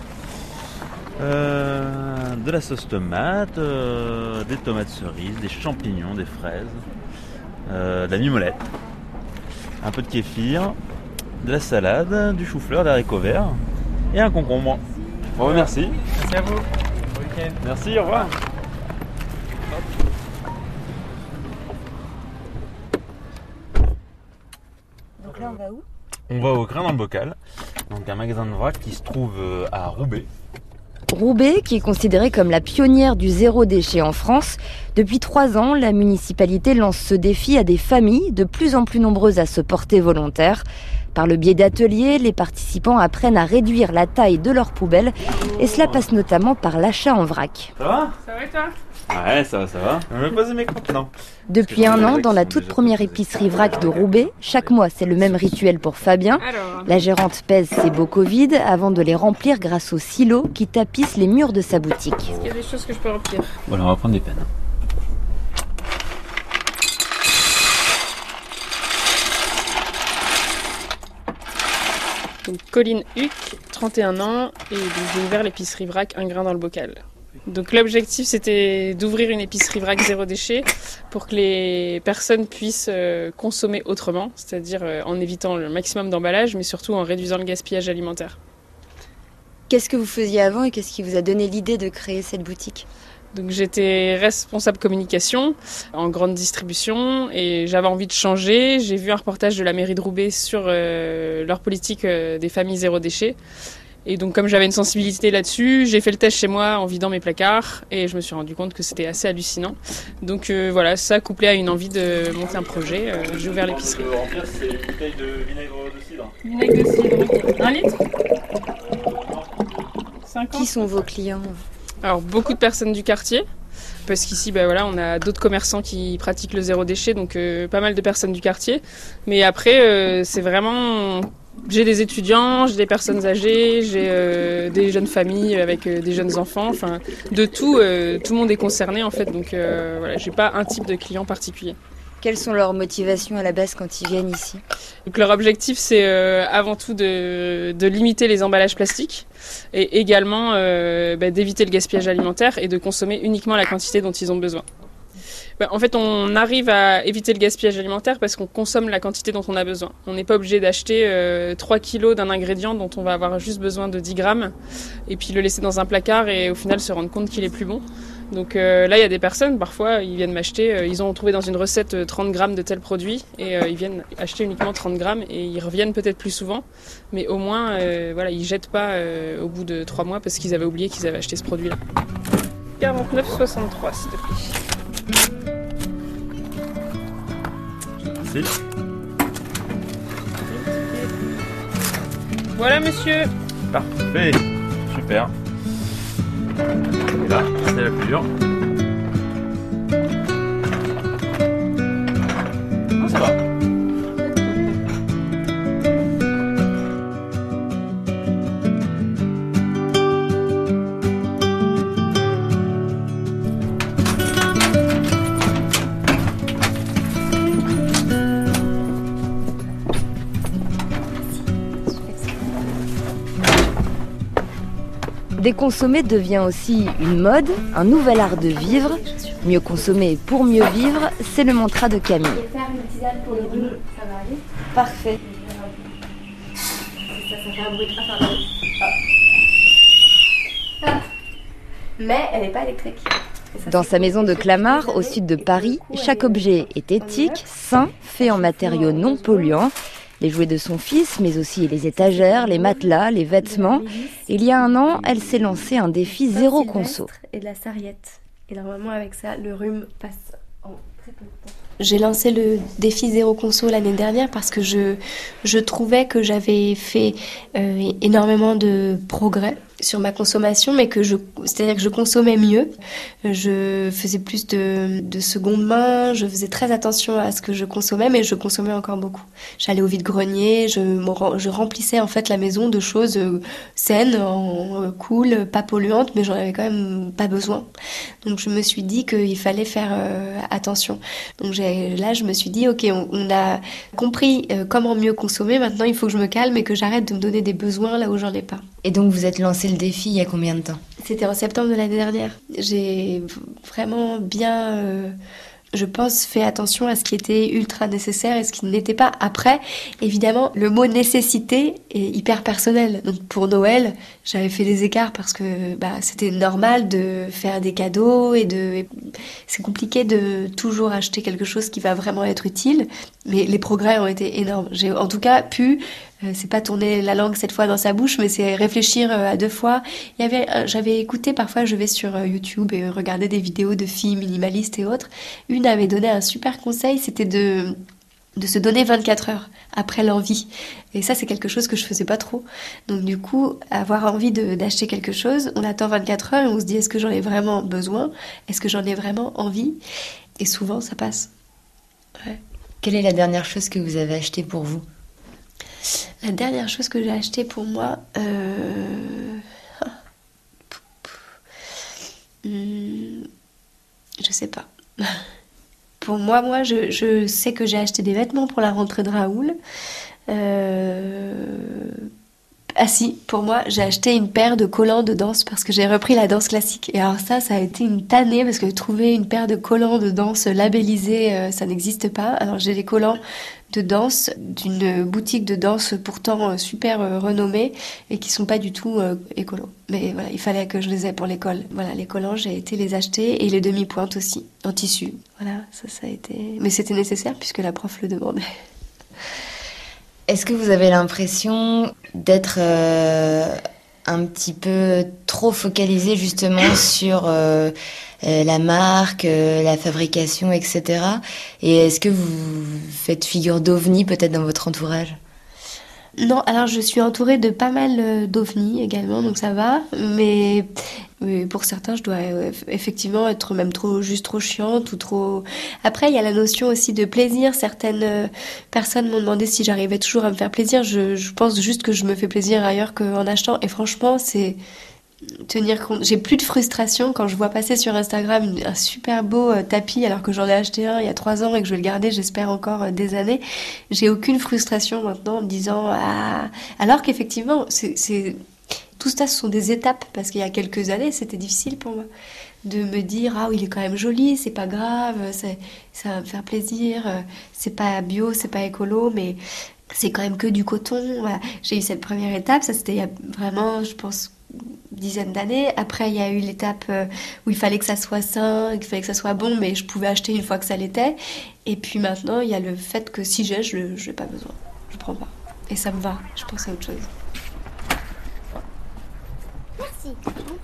Euh, de la sauce tomate, euh, des tomates cerises, des champignons, des fraises, euh, de la mimolette, un peu de kéfir, de la salade, du chou-fleur, des haricots verts et un concombre. Bon, voilà. Merci. Merci à vous. Bon week-end. Merci, au revoir. Donc là, on va où? On va au Grain dans le Bocal, donc un magasin de vrac qui se trouve à Roubaix. Roubaix, qui est considérée comme la pionnière du zéro déchet en France. Depuis trois ans, la municipalité lance ce défi à des familles de plus en plus nombreuses à se porter volontaires. Par le biais d'ateliers, les participants apprennent à réduire la taille de leurs poubelles et cela passe notamment par l'achat en vrac. Ça va? Ça va et toi? Ouais, ça va, ça va. Je vais me poser mes contenants. Depuis un an, dans la toute première épicerie vrac de Roubaix, chaque mois c'est le même rituel pour Fabien. La gérante pèse ses bocaux vides avant de les remplir grâce aux silos qui tapissent les murs de sa boutique. Est-ce qu'il y a des choses que je peux remplir? Voilà, on va prendre des pennes. Donc Colline Huc, trente et un ans, et donc j'ai ouvert l'épicerie vrac Un Grain dans le Bocal. Donc l'objectif c'était d'ouvrir une épicerie vrac zéro déchet pour que les personnes puissent euh, consommer autrement, c'est-à-dire euh, en évitant le maximum d'emballage, mais surtout en réduisant le gaspillage alimentaire. Qu'est-ce que vous faisiez avant et qu'est-ce qui vous a donné l'idée de créer cette boutique? Donc j'étais responsable communication en grande distribution et j'avais envie de changer. J'ai vu un reportage de la mairie de Roubaix sur euh, leur politique euh, des familles zéro déchet. Et donc comme j'avais une sensibilité là-dessus, j'ai fait le test chez moi en vidant mes placards et je me suis rendu compte que c'était assez hallucinant. Donc euh, voilà, ça couplé à une envie de monter un projet, euh, j'ai ouvert l'épicerie. On peut remplir ces bouteilles de vinaigre de cidre. Vinaigre de cidre, un litre cinquante. Qui sont vos clients? Alors beaucoup de personnes du quartier, parce qu'ici bah, voilà, on a d'autres commerçants qui pratiquent le zéro déchet, donc euh, pas mal de personnes du quartier. Mais après, euh, c'est vraiment... J'ai des étudiants, j'ai des personnes âgées, j'ai euh, des jeunes familles avec euh, des jeunes enfants, enfin de tout, euh, tout le monde est concerné en fait, donc euh, voilà, j'ai pas un type de client particulier. Quelles sont leurs motivations à la base quand ils viennent ici? Donc leur objectif c'est euh, avant tout de, de limiter les emballages plastiques et également euh, bah, d'éviter le gaspillage alimentaire et de consommer uniquement la quantité dont ils ont besoin. Bah, en fait, on arrive à éviter le gaspillage alimentaire parce qu'on consomme la quantité dont on a besoin. On n'est pas obligé d'acheter euh, trois kilos d'un ingrédient dont on va avoir juste besoin de dix grammes et puis le laisser dans un placard et au final se rendre compte qu'il est plus bon. Donc euh, là, il y a des personnes, parfois, ils viennent m'acheter, euh, ils ont trouvé dans une recette euh, trente grammes de tel produit et euh, ils viennent acheter uniquement trente grammes et ils reviennent peut-être plus souvent, mais au moins, euh, voilà, ils jettent pas euh, au bout de trois mois parce qu'ils avaient oublié qu'ils avaient acheté ce produit-là. quarante-neuf soixante-trois, s'il te plaît. Merci. Voilà, monsieur. Parfait. Super. Et là, c'est la plus dure. Ah, ça va. Déconsommer devient aussi une mode, un nouvel art de vivre. Mieux consommer pour mieux vivre, c'est le mantra de Camille. Faire une tisane pour les deux, ça va aller. Parfait. Ça, ça fait un bruit. Enfin, un bruit. Ah. Ah. Mais elle n'est pas électrique. Dans sa maison de Clamart, au sud de Paris, chaque objet est éthique, sain, fait en matériaux non polluants. Les jouets de son fils, mais aussi les étagères, les matelas, les vêtements. Il y a un an, elle s'est lancé un défi zéro conso. Et de la sarriette. Et normalement, avec ça, le rhume passe en très peu de temps. J'ai lancé le défi zéro conso l'année dernière parce que je, je trouvais que j'avais fait euh, énormément de progrès sur ma consommation, mais que je, c'est-à-dire que je consommais mieux. Je faisais plus de, de seconde main, je faisais très attention à ce que je consommais, mais je consommais encore beaucoup. J'allais au vide-grenier, je, je remplissais en fait la maison de choses saines, cool, pas polluantes, mais j'en avais quand même pas besoin. Donc je me suis dit qu'il fallait faire euh, attention. Donc j'ai, là, je me suis dit, ok, on, on a compris euh, comment mieux consommer, maintenant il faut que je me calme et que j'arrête de me donner des besoins là où j'en ai pas. Et donc vous êtes lancé le défi il y a combien de temps ? C'était en septembre de l'année dernière. J'ai vraiment bien, euh, je pense, fait attention à ce qui était ultra nécessaire et ce qui ne l'était pas. Après, évidemment, le mot nécessité est hyper personnel. Donc pour Noël, j'avais fait des écarts parce que bah, c'était normal de faire des cadeaux et de... C'est compliqué de toujours acheter quelque chose qui va vraiment être utile, mais les progrès ont été énormes. J'ai en tout cas pu... C'est pas tourner la langue cette fois dans sa bouche, mais c'est réfléchir à deux fois. Il y avait, j'avais écouté, parfois je vais sur YouTube et regarder des vidéos de filles minimalistes et autres. Une avait donné un super conseil, c'était de, de se donner vingt-quatre heures après l'envie. Et ça, c'est quelque chose que je faisais pas trop. Donc du coup, avoir envie de, d'acheter quelque chose, on attend vingt-quatre heures et on se dit, est-ce que j'en ai vraiment besoin ? Est-ce que j'en ai vraiment envie ? Et souvent, ça passe. Ouais. Quelle est la dernière chose que vous avez achetée pour vous ? La dernière chose que j'ai achetée pour moi, euh... hmm, je sais pas. Pour moi, moi, je, je sais que j'ai acheté des vêtements pour la rentrée de Raoul. Euh... Ah si, pour moi, j'ai acheté une paire de collants de danse parce que j'ai repris la danse classique. Et alors ça, ça a été une tannée parce que trouver une paire de collants de danse labellisés, euh, ça n'existe pas. Alors j'ai des collants de danse d'une boutique de danse pourtant euh, super euh, renommée et qui sont pas du tout euh, écolos. Mais voilà, il fallait que je les ai pour l'école. Voilà, les collants, j'ai été les acheter et les demi-pointes aussi, en tissu. Voilà, ça, ça a été... Mais c'était nécessaire puisque la prof le demandait. Est-ce que vous avez l'impression d'être euh, un petit peu trop focalisé justement sur euh, euh, la marque, euh, la fabrication, et cetera. Et est-ce que vous faites figure d'ovni peut-être dans votre entourage ? Non, alors je suis entourée de pas mal d'ovnis également, donc ça va. Mais, mais pour certains, je dois effectivement être même trop juste trop chiante ou trop... Après, il y a la notion aussi de plaisir. Certaines personnes m'ont demandé si j'arrivais toujours à me faire plaisir. Je, je pense juste que je me fais plaisir ailleurs qu'en achetant. Et franchement, c'est... tenir compte. J'ai plus de frustration quand je vois passer sur Instagram une, un super beau euh, tapis alors que j'en ai acheté un il y a trois ans et que je vais le garder, j'espère encore euh, des années. J'ai aucune frustration maintenant en me disant ah, alors qu'effectivement c'est, c'est tout ça, ce sont des étapes parce qu'il y a quelques années c'était difficile pour moi de me dire ah oui, il est quand même joli, c'est pas grave, c'est, ça va me faire plaisir, euh, c'est pas bio, c'est pas écolo, mais c'est quand même que du coton. Voilà. J'ai eu cette première étape, ça c'était il y a vraiment, je pense, dizaine d'années. Après, il y a eu l'étape où il fallait que ça soit sain, qu'il fallait que ça soit bon, mais je pouvais acheter une fois que ça l'était. Et puis maintenant, il y a le fait que si j'ai, je n'ai pas besoin. Je prends pas. Et ça me va. Je pense à autre chose. Merci.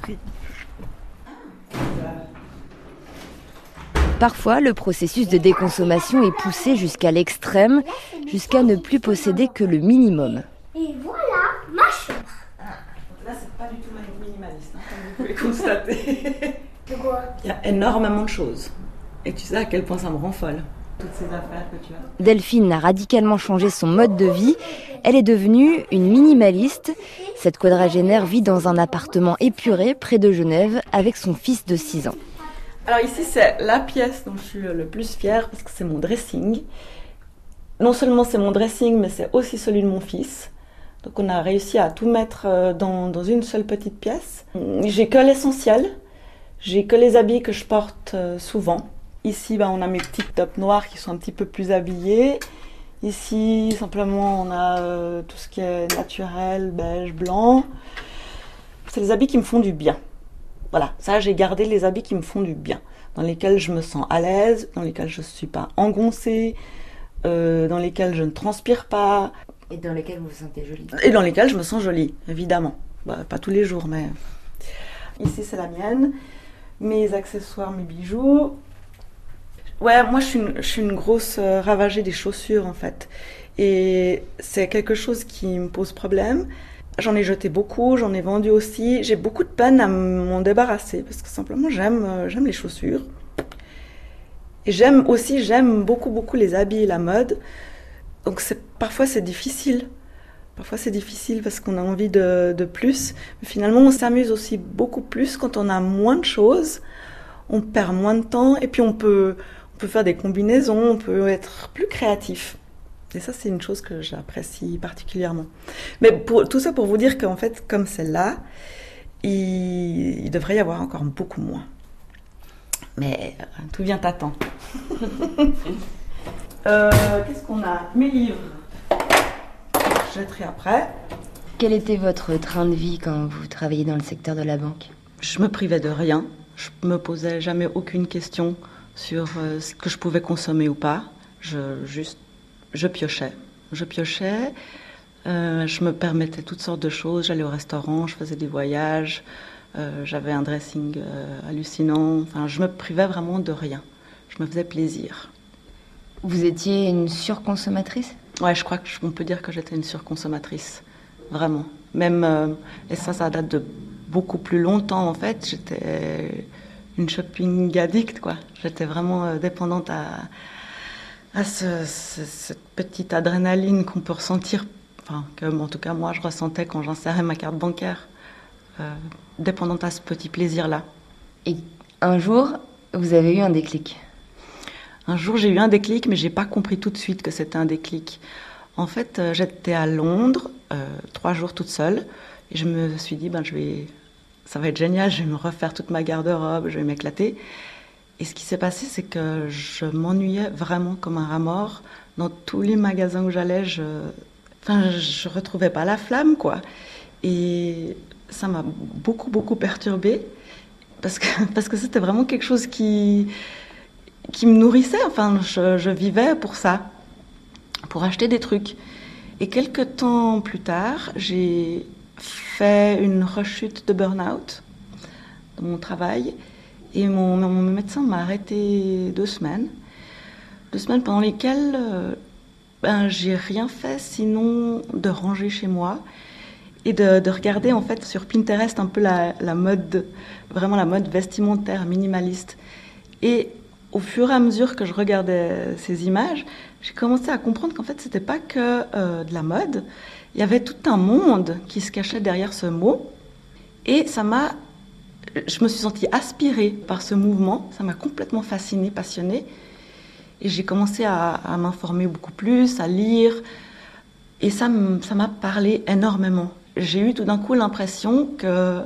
Parfois, le processus de déconsommation est poussé jusqu'à l'extrême, jusqu'à ne plus posséder que le minimum. Et voilà ma chambre. Là, c'est pas du tout minimaliste, hein, comme vous pouvez constater. Pourquoi ? Il y a énormément de choses. Et tu sais à quel point ça me rend folle, toutes ces affaires que tu as. Delphine a radicalement changé son mode de vie. Elle est devenue une minimaliste. Cette quadragénaire vit dans un appartement épuré près de Genève avec son fils de six ans. Alors ici, c'est la pièce dont je suis le plus fière parce que c'est mon dressing. Non seulement c'est mon dressing, mais c'est aussi celui de mon fils. Donc on a réussi à tout mettre dans, dans une seule petite pièce. J'ai que l'essentiel, j'ai que les habits que je porte souvent. Ici, bah, on a mes petites tops noirs qui sont un petit peu plus habillés. Ici, simplement, on a euh, tout ce qui est naturel, beige, blanc. C'est les habits qui me font du bien. Voilà, ça, j'ai gardé les habits qui me font du bien, dans lesquels je me sens à l'aise, dans lesquels je ne suis pas engoncée, euh, dans lesquels je ne transpire pas. Et dans lesquels vous vous sentez jolie. Et dans lesquels je me sens jolie, évidemment. Bah, pas tous les jours, mais... Ici, c'est la mienne. Mes accessoires, mes bijoux. Ouais, moi, je suis une, je suis une grosse euh, ravagée des chaussures, en fait. Et c'est quelque chose qui me pose problème. J'en ai jeté beaucoup, j'en ai vendu aussi. J'ai beaucoup de peine à m'en débarrasser, parce que simplement, j'aime, euh, j'aime les chaussures. Et j'aime aussi, j'aime beaucoup, beaucoup les habits et la mode. Donc c'est, parfois c'est difficile, parfois c'est difficile parce qu'on a envie de, de plus, mais finalement on s'amuse aussi beaucoup plus quand on a moins de choses, on perd moins de temps et puis on peut, on peut faire des combinaisons, on peut être plus créatif. Et ça c'est une chose que j'apprécie particulièrement. Mais pour, tout ça pour vous dire qu'en fait comme celle-là, il, il devrait y avoir encore beaucoup moins. Mais euh, tout vient à temps. Euh, qu'est-ce qu'on a ? Mes livres. Je jetterai après. Quel était votre train de vie quand vous travailliez dans le secteur de la banque ? Je me privais de rien. Je me posais jamais aucune question sur euh, ce que je pouvais consommer ou pas. Je, juste, je piochais. Je piochais. Euh, je me permettais toutes sortes de choses. J'allais au restaurant, je faisais des voyages. Euh, j'avais un dressing euh, hallucinant. Enfin, je me privais vraiment de rien. Je me faisais plaisir. Vous étiez une surconsommatrice ? Ouais, je crois qu'on peut dire que j'étais une surconsommatrice, vraiment. Même, euh, et ça, ça date de beaucoup plus longtemps en fait. J'étais une shopping addict, quoi. J'étais vraiment euh, dépendante à, à ce, ce, cette petite adrénaline qu'on peut ressentir, enfin, que en tout cas moi je ressentais quand j'insérais ma carte bancaire, euh, dépendante à ce petit plaisir-là. Et un jour, vous avez eu un déclic ? Un jour, j'ai eu un déclic, mais j'ai pas compris tout de suite que c'était un déclic. En fait, euh, j'étais à Londres, euh, trois jours toute seule, et je me suis dit, ben, je vais, ça va être génial, je vais me refaire toute ma garde-robe, je vais m'éclater. Et ce qui s'est passé, c'est que je m'ennuyais vraiment comme un rat mort. Dans tous les magasins où j'allais, je, enfin, je retrouvais pas la flamme, quoi. Et ça m'a beaucoup, beaucoup perturbée, parce que, parce que c'était vraiment quelque chose qui... qui me nourrissait, enfin, je, je vivais pour ça, pour acheter des trucs. Et quelques temps plus tard, j'ai fait une rechute de burn-out dans mon travail, et mon, mon médecin m'a arrêté deux semaines, deux semaines pendant lesquelles euh, ben, j'ai rien fait sinon de ranger chez moi et de, de regarder en fait sur Pinterest un peu la, la mode, vraiment la mode vestimentaire minimaliste. Et au fur et à mesure que je regardais ces images, j'ai commencé à comprendre qu'en fait, c'était pas que euh, de la mode. Il y avait tout un monde qui se cachait derrière ce mot. Et ça m'a... Je me suis sentie aspirée par ce mouvement. Ça m'a complètement fascinée, passionnée. Et j'ai commencé à, à m'informer beaucoup plus, à lire. Et ça, ça m'a parlé énormément. J'ai eu tout d'un coup l'impression que...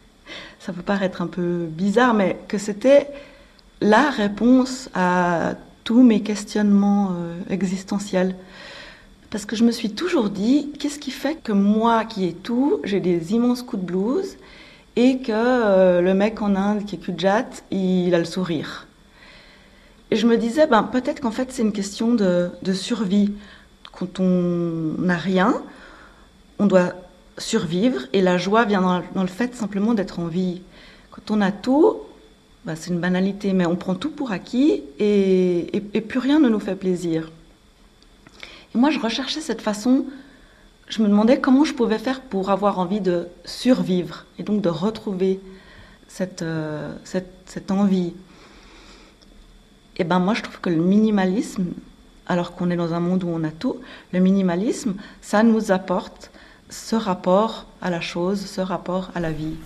Ça peut paraître un peu bizarre, mais que c'était... la réponse à tous mes questionnements euh, existentiels. Parce que je me suis toujours dit, qu'est-ce qui fait que moi qui ai tout, j'ai des immenses coups de blues, et que euh, le mec en Inde qui est cul-de-jatte, il a le sourire. Et je me disais, ben, peut-être qu'en fait c'est une question de, de survie. Quand on n'a rien, on doit survivre, et la joie vient dans, dans le fait simplement d'être en vie. Quand on a tout, bah, c'est une banalité, mais on prend tout pour acquis et, et, et plus rien ne nous fait plaisir. Et moi, je recherchais cette façon, je me demandais comment je pouvais faire pour avoir envie de survivre et donc de retrouver cette, euh, cette, cette envie. Et ben moi, je trouve que le minimalisme, alors qu'on est dans un monde où on a tout, le minimalisme, ça nous apporte ce rapport à la chose, ce rapport à la vie.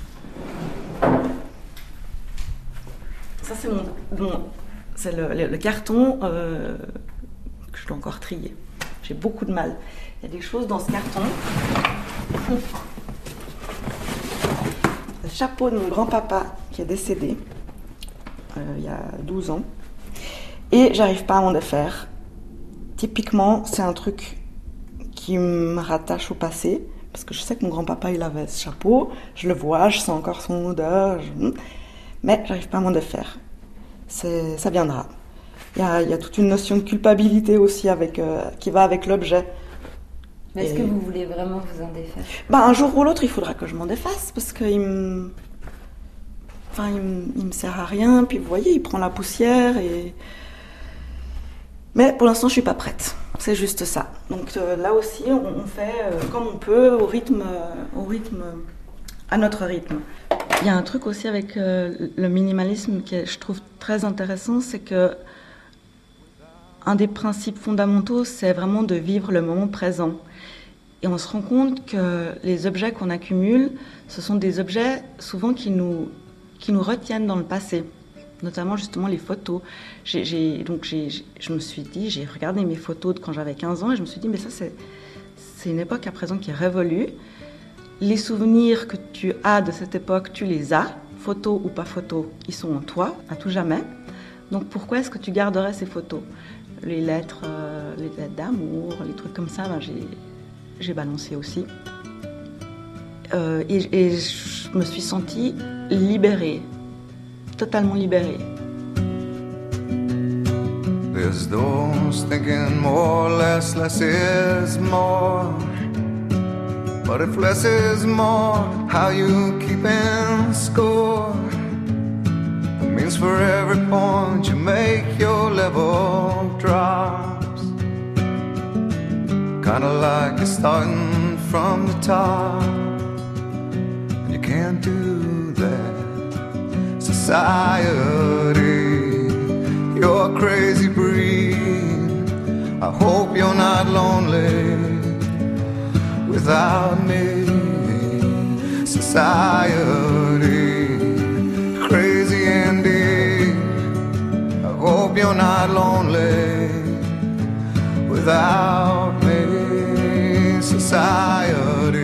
Ça, c'est, mon, mon, c'est le, le, le carton euh, que je dois encore trier. J'ai beaucoup de mal. Il y a des choses dans ce carton Le chapeau de mon grand-papa qui est décédé euh, il y a douze ans. Et j'arrive pas à m'en défaire. Typiquement, c'est un truc qui me rattache au passé. Parce que je sais que mon grand-papa, il avait ce chapeau. Je le vois, je sens encore son odeur. Je... Mais j'arrive pas à m'en défaire. C'est... Ça viendra. Il y a, il y a toute une notion de culpabilité aussi avec, euh, qui va avec l'objet. Mais est-ce Et... que vous voulez vraiment vous en défaire? Bah, un jour ou l'autre, il faudra que je m'en défasse parce qu'il me... Enfin, il me, il me sert à rien. Puis vous voyez, il prend la poussière et... Mais pour l'instant, je suis pas prête. C'est juste ça. Donc euh, là aussi, on, on fait euh, comme on peut, au rythme, euh, au rythme, à notre rythme. Il y a un truc aussi avec euh, le minimalisme que je trouve très intéressant, c'est que un des principes fondamentaux, c'est vraiment de vivre le moment présent. Et on se rend compte que les objets qu'on accumule, ce sont des objets souvent qui nous, qui nous retiennent dans le passé. Notamment justement les photos. J'ai, j'ai, donc j'ai, j'ai, je me suis dit, j'ai regardé mes photos de quand j'avais quinze ans et je me suis dit, mais ça c'est, c'est une époque à présent qui est révolue. Les souvenirs que tu as de cette époque, tu les as, photos ou pas photos, ils sont en toi, à tout jamais. Donc pourquoi est-ce que tu garderais ces photos? Les lettres, euh, les lettres d'amour, les trucs comme ça, ben j'ai, j'ai balancé aussi. Euh, et, et je me suis sentie libérée. Totalement libérée. There's those thinking more, less, less is more. But if less is more, how you keeping score? It means for every point you make, your level drops. Kinda like you're starting from the top, and you can't do that. Society, you're a crazy breed. I hope you're not lonely without me. Society, crazy indeed. I hope you're not lonely without me. Society.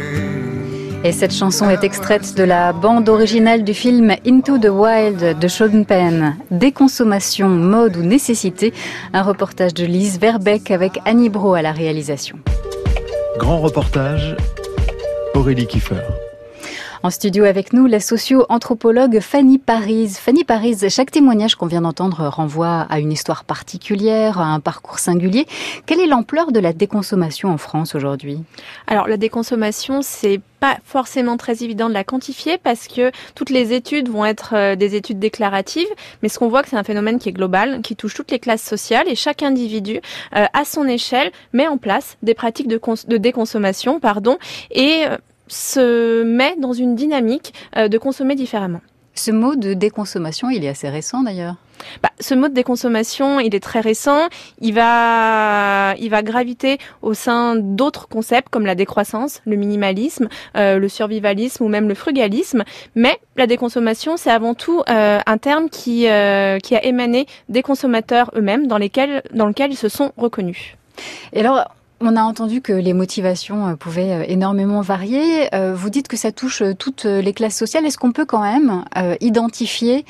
Et cette chanson est extraite de la bande originale du film Into the Wild de Sean Penn. Déconsommation, mode ou nécessité, un reportage de Lise Verbeek avec Annie Brault à la réalisation. Grand reportage, Aurélie Kiefer. En studio avec nous, la socio-anthropologue Fanny Parize. Fanny Parize, chaque témoignage qu'on vient d'entendre renvoie à une histoire particulière, à un parcours singulier. Quelle est l'ampleur de la déconsommation en France aujourd'hui? Alors, la déconsommation, c'est pas forcément très évident de la quantifier parce que toutes les études vont être euh, des études déclaratives, mais ce qu'on voit que c'est un phénomène qui est global, qui touche toutes les classes sociales et chaque individu, euh, à son échelle, met en place des pratiques de, cons- de déconsommation, pardon, et euh, se met dans une dynamique euh, de consommer différemment. Ce mot de déconsommation, il est assez récent d'ailleurs. Bah, ce mot de déconsommation, il est très récent. Il va, il va graviter au sein d'autres concepts comme la décroissance, le minimalisme, euh, le survivalisme ou même le frugalisme. Mais la déconsommation, c'est avant tout euh, un terme qui, euh, qui a émané des consommateurs eux-mêmes, dans lesquels, dans lequel ils se sont reconnus. Et alors, on a entendu que les motivations pouvaient énormément varier. Vous dites que ça touche toutes les classes sociales. Est-ce qu'on peut quand même identifier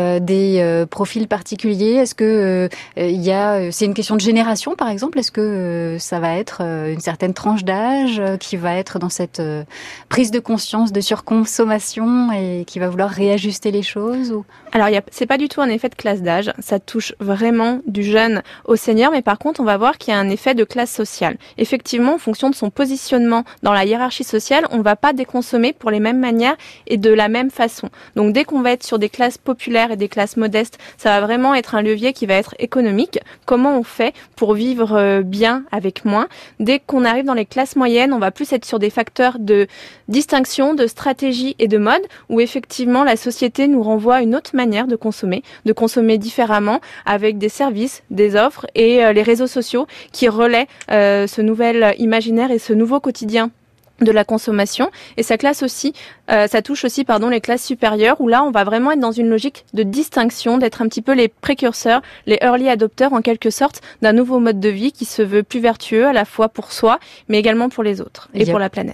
des profils particuliers? Est-ce que il y a, c'est une question de génération par exemple? Est-ce que ça va être une certaine tranche d'âge qui va être dans cette prise de conscience de surconsommation et qui va vouloir réajuster les choses ou... Alors, il y a, c'est pas du tout un effet de classe d'âge. Ça touche vraiment du jeune au senior, mais par contre, on va voir qu'il y a un effet de classe sociale. Effectivement, en fonction de son positionnement dans la hiérarchie sociale, on ne va pas déconsommer pour les mêmes manières et de la même façon. Donc, dès qu'on va être sur des classes populaires et des classes modestes, ça va vraiment être un levier qui va être économique. Comment on fait pour vivre bien avec moins? Dès qu'on arrive dans les classes moyennes, on va plus être sur des facteurs de distinction, de stratégie et de mode, où effectivement, la société nous renvoie à une autre manière de consommer, de consommer différemment avec des services, des offres et euh, les réseaux sociaux qui relaient euh, ce nouvel imaginaire et ce nouveau quotidien de la consommation. Et ça classe aussi, euh, ça touche aussi pardon les classes supérieures où là on va vraiment être dans une logique de distinction, d'être un petit peu les précurseurs, les early adopters en quelque sorte d'un nouveau mode de vie qui se veut plus vertueux à la fois pour soi mais également pour les autres et, et pour la planète.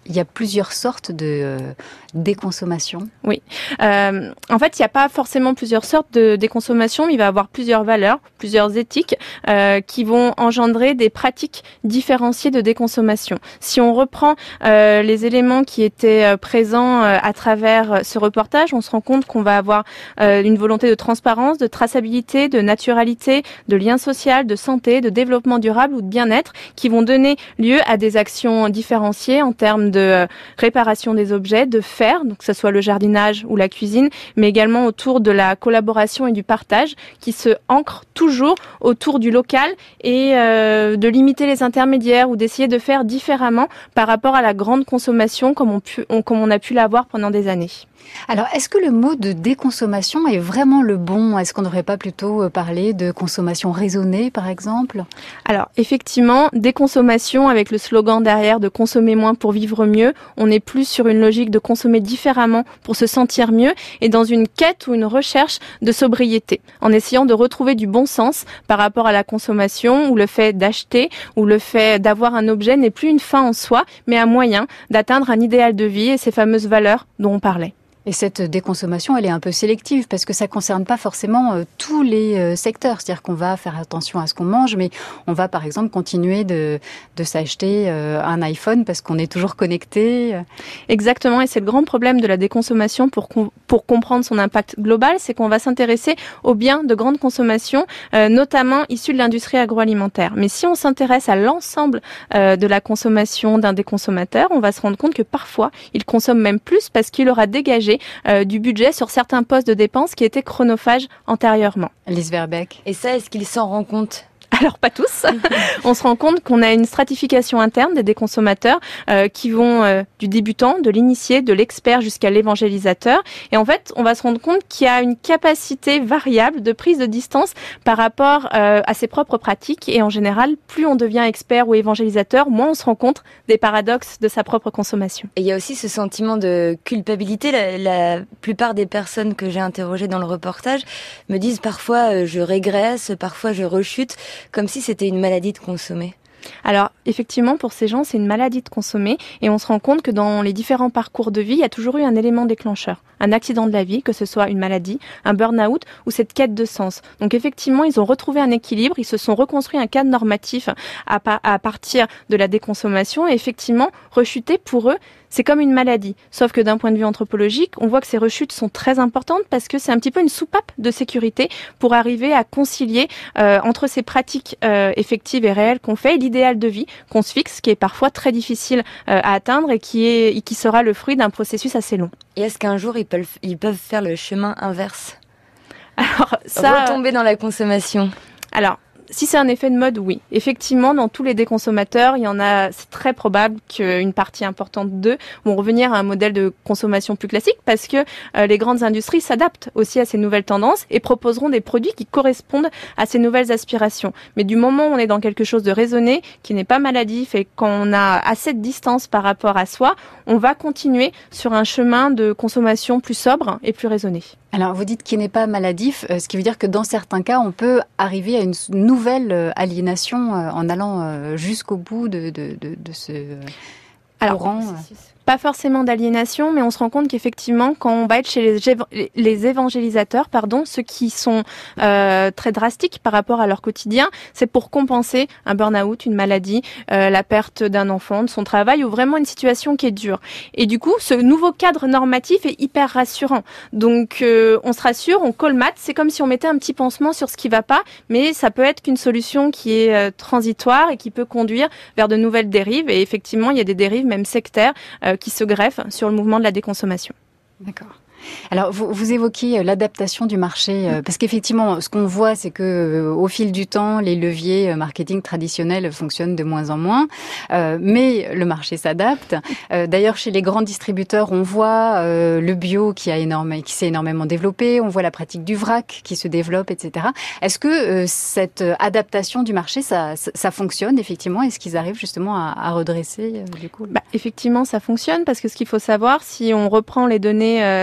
Il y a plusieurs sortes de euh, déconsommation. Oui. Euh, en fait, il n'y a pas forcément plusieurs sortes de déconsommation, mais il va y avoir plusieurs valeurs, plusieurs éthiques euh, qui vont engendrer des pratiques différenciées de déconsommation. Si on reprend euh, les éléments qui étaient euh, présents euh, à travers ce reportage, on se rend compte qu'on va avoir euh, une volonté de transparence, de traçabilité, de naturalité, de lien social, de santé, de développement durable ou de bien-être qui vont donner lieu à des actions différenciées en termes de réparation des objets, de faire, donc que ce soit le jardinage ou la cuisine, mais également autour de la collaboration et du partage qui se ancrent toujours autour du local et euh, de limiter les intermédiaires ou d'essayer de faire différemment par rapport à la grande consommation comme on, pu, on, comme on a pu l'avoir pendant des années. Alors, est-ce que le mot de déconsommation est vraiment le bon ? Est-ce qu'on ne devrait pas plutôt parler de consommation raisonnée, par exemple ? Alors, effectivement, déconsommation, avec le slogan derrière de consommer moins pour vivre mieux, on est plus sur une logique de consommer différemment pour se sentir mieux et dans une quête ou une recherche de sobriété, en essayant de retrouver du bon sens par rapport à la consommation où le fait d'acheter ou le fait d'avoir un objet n'est plus une fin en soi, mais un moyen d'atteindre un idéal de vie et ces fameuses valeurs dont on parlait. Et cette déconsommation, elle est un peu sélective parce que ça concerne pas forcément euh, tous les euh, secteurs. C'est-à-dire qu'on va faire attention à ce qu'on mange, mais on va par exemple continuer de, de s'acheter euh, un iPhone parce qu'on est toujours connecté. Exactement, et c'est le grand problème de la déconsommation pour, com- pour comprendre son impact global, c'est qu'on va s'intéresser aux biens de grande consommation, euh, notamment issus de l'industrie agroalimentaire. Mais si on s'intéresse à l'ensemble euh, de la consommation d'un des consommateurs, on va se rendre compte que parfois, il consomme même plus parce qu'il aura dégagé Euh, du budget sur certains postes de dépenses qui étaient chronophages antérieurement. Lise Verbeek. Et ça, est-ce qu'il s'en rend compte ? Alors pas tous. On se rend compte qu'on a une stratification interne des consommateurs euh, qui vont euh, du débutant, de l'initié, de l'expert jusqu'à l'évangélisateur. Et en fait, on va se rendre compte qu'il y a une capacité variable de prise de distance par rapport euh, à ses propres pratiques. Et en général, plus on devient expert ou évangélisateur, moins on se rend compte des paradoxes de sa propre consommation. Et il y a aussi ce sentiment de culpabilité. La, la plupart des personnes que j'ai interrogées dans le reportage me disent parfois euh, je régresse, parfois je rechute, comme si c'était une maladie de consommer. Alors, effectivement, pour ces gens, c'est une maladie de consommer et on se rend compte que dans les différents parcours de vie, il y a toujours eu un élément déclencheur, un accident de la vie, que ce soit une maladie, un burn-out ou cette quête de sens. Donc, effectivement, ils ont retrouvé un équilibre, ils se sont reconstruits un cadre normatif à, pa- à partir de la déconsommation et effectivement, rechuter pour eux, c'est comme une maladie. Sauf que d'un point de vue anthropologique, on voit que ces rechutes sont très importantes parce que c'est un petit peu une soupape de sécurité pour arriver à concilier euh, entre ces pratiques euh, effectives et réelles qu'on fait et l'idéal de vie qu'on se fixe, qui est parfois très difficile euh, à atteindre et qui, est, et qui sera le fruit d'un processus assez long. Et est-ce qu'un jour, ils peuvent, ils peuvent faire le chemin inverse ? Alors, ça... Retomber dans la consommation. Alors, si c'est un effet de mode, oui. Effectivement, dans tous les déconsommateurs, il y en a, c'est très probable qu'une partie importante d'eux vont revenir à un modèle de consommation plus classique parce que euh, les grandes industries s'adaptent aussi à ces nouvelles tendances et proposeront des produits qui correspondent à ces nouvelles aspirations. Mais du moment où on est dans quelque chose de raisonné, qui n'est pas maladif et qu'on a assez de distance par rapport à soi, on va continuer sur un chemin de consommation plus sobre et plus raisonné. Alors, vous dites qu'il n'est pas maladif, ce qui veut dire que dans certains cas, on peut arriver à une nouvelle aliénation en allant jusqu'au bout de, de, de, de ce Alors, courant. Pas forcément d'aliénation, mais on se rend compte qu'effectivement, quand on va être chez les, les évangélisateurs, pardon, ceux qui sont euh, très drastiques par rapport à leur quotidien, c'est pour compenser un burn-out, une maladie, euh, la perte d'un enfant, de son travail, ou vraiment une situation qui est dure. Et du coup, ce nouveau cadre normatif est hyper rassurant. Donc, euh, on se rassure, on colmate, c'est comme si on mettait un petit pansement sur ce qui va pas, mais ça peut être qu'une solution qui est euh, transitoire et qui peut conduire vers de nouvelles dérives. Et effectivement, il y a des dérives même sectaires euh, qui se greffent sur le mouvement de la déconsommation. D'accord. Alors, vous, vous évoquiez l'adaptation du marché, euh, parce qu'effectivement, ce qu'on voit, c'est que euh, au fil du temps, les leviers marketing traditionnels fonctionnent de moins en moins, euh, mais le marché s'adapte. Euh, d'ailleurs, chez les grands distributeurs, on voit euh, le bio qui a énorme, qui s'est énormément développé, on voit la pratique du vrac qui se développe, et cetera. Est-ce que euh, cette adaptation du marché, ça, ça, ça fonctionne effectivement? Est-ce qu'ils arrivent justement à, à redresser euh, du coup? Bah, effectivement, ça fonctionne parce que ce qu'il faut savoir, si on reprend les données euh, de l'Observatoire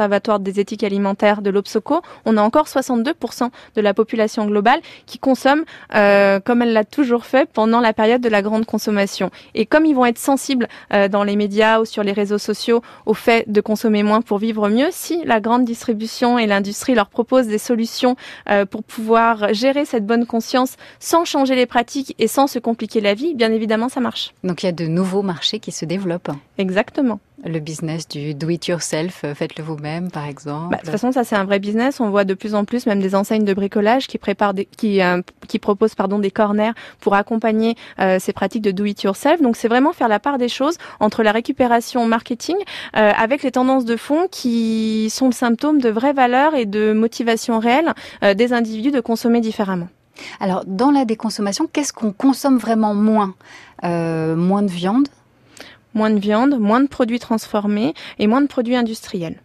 l'Observatoire des éthiques alimentaires de l'Obsoco, on a encore soixante-deux pour cent de la population globale qui consomme euh, comme elle l'a toujours fait pendant la période de la grande consommation. Et comme ils vont être sensibles euh, dans les médias ou sur les réseaux sociaux au fait de consommer moins pour vivre mieux, si la grande distribution et l'industrie leur proposent des solutions euh, pour pouvoir gérer cette bonne conscience sans changer les pratiques et sans se compliquer la vie, bien évidemment ça marche. Donc il y a de nouveaux marchés qui se développent. Exactement. Le business du do-it-yourself, faites-le vous-même par exemple. Bah, de toute façon, ça c'est un vrai business. On voit de plus en plus même des enseignes de bricolage qui préparent, des, qui, euh, qui proposent pardon des corners pour accompagner euh, ces pratiques de do-it-yourself. Donc c'est vraiment faire la part des choses entre la récupération marketing euh, avec les tendances de fond qui sont le symptôme de vraies valeurs et de motivation réelle euh, des individus de consommer différemment. Alors dans la déconsommation, qu'est-ce qu'on consomme vraiment moins euh, Moins de viande ? Moins de viande, moins de produits transformés et moins de produits industriels.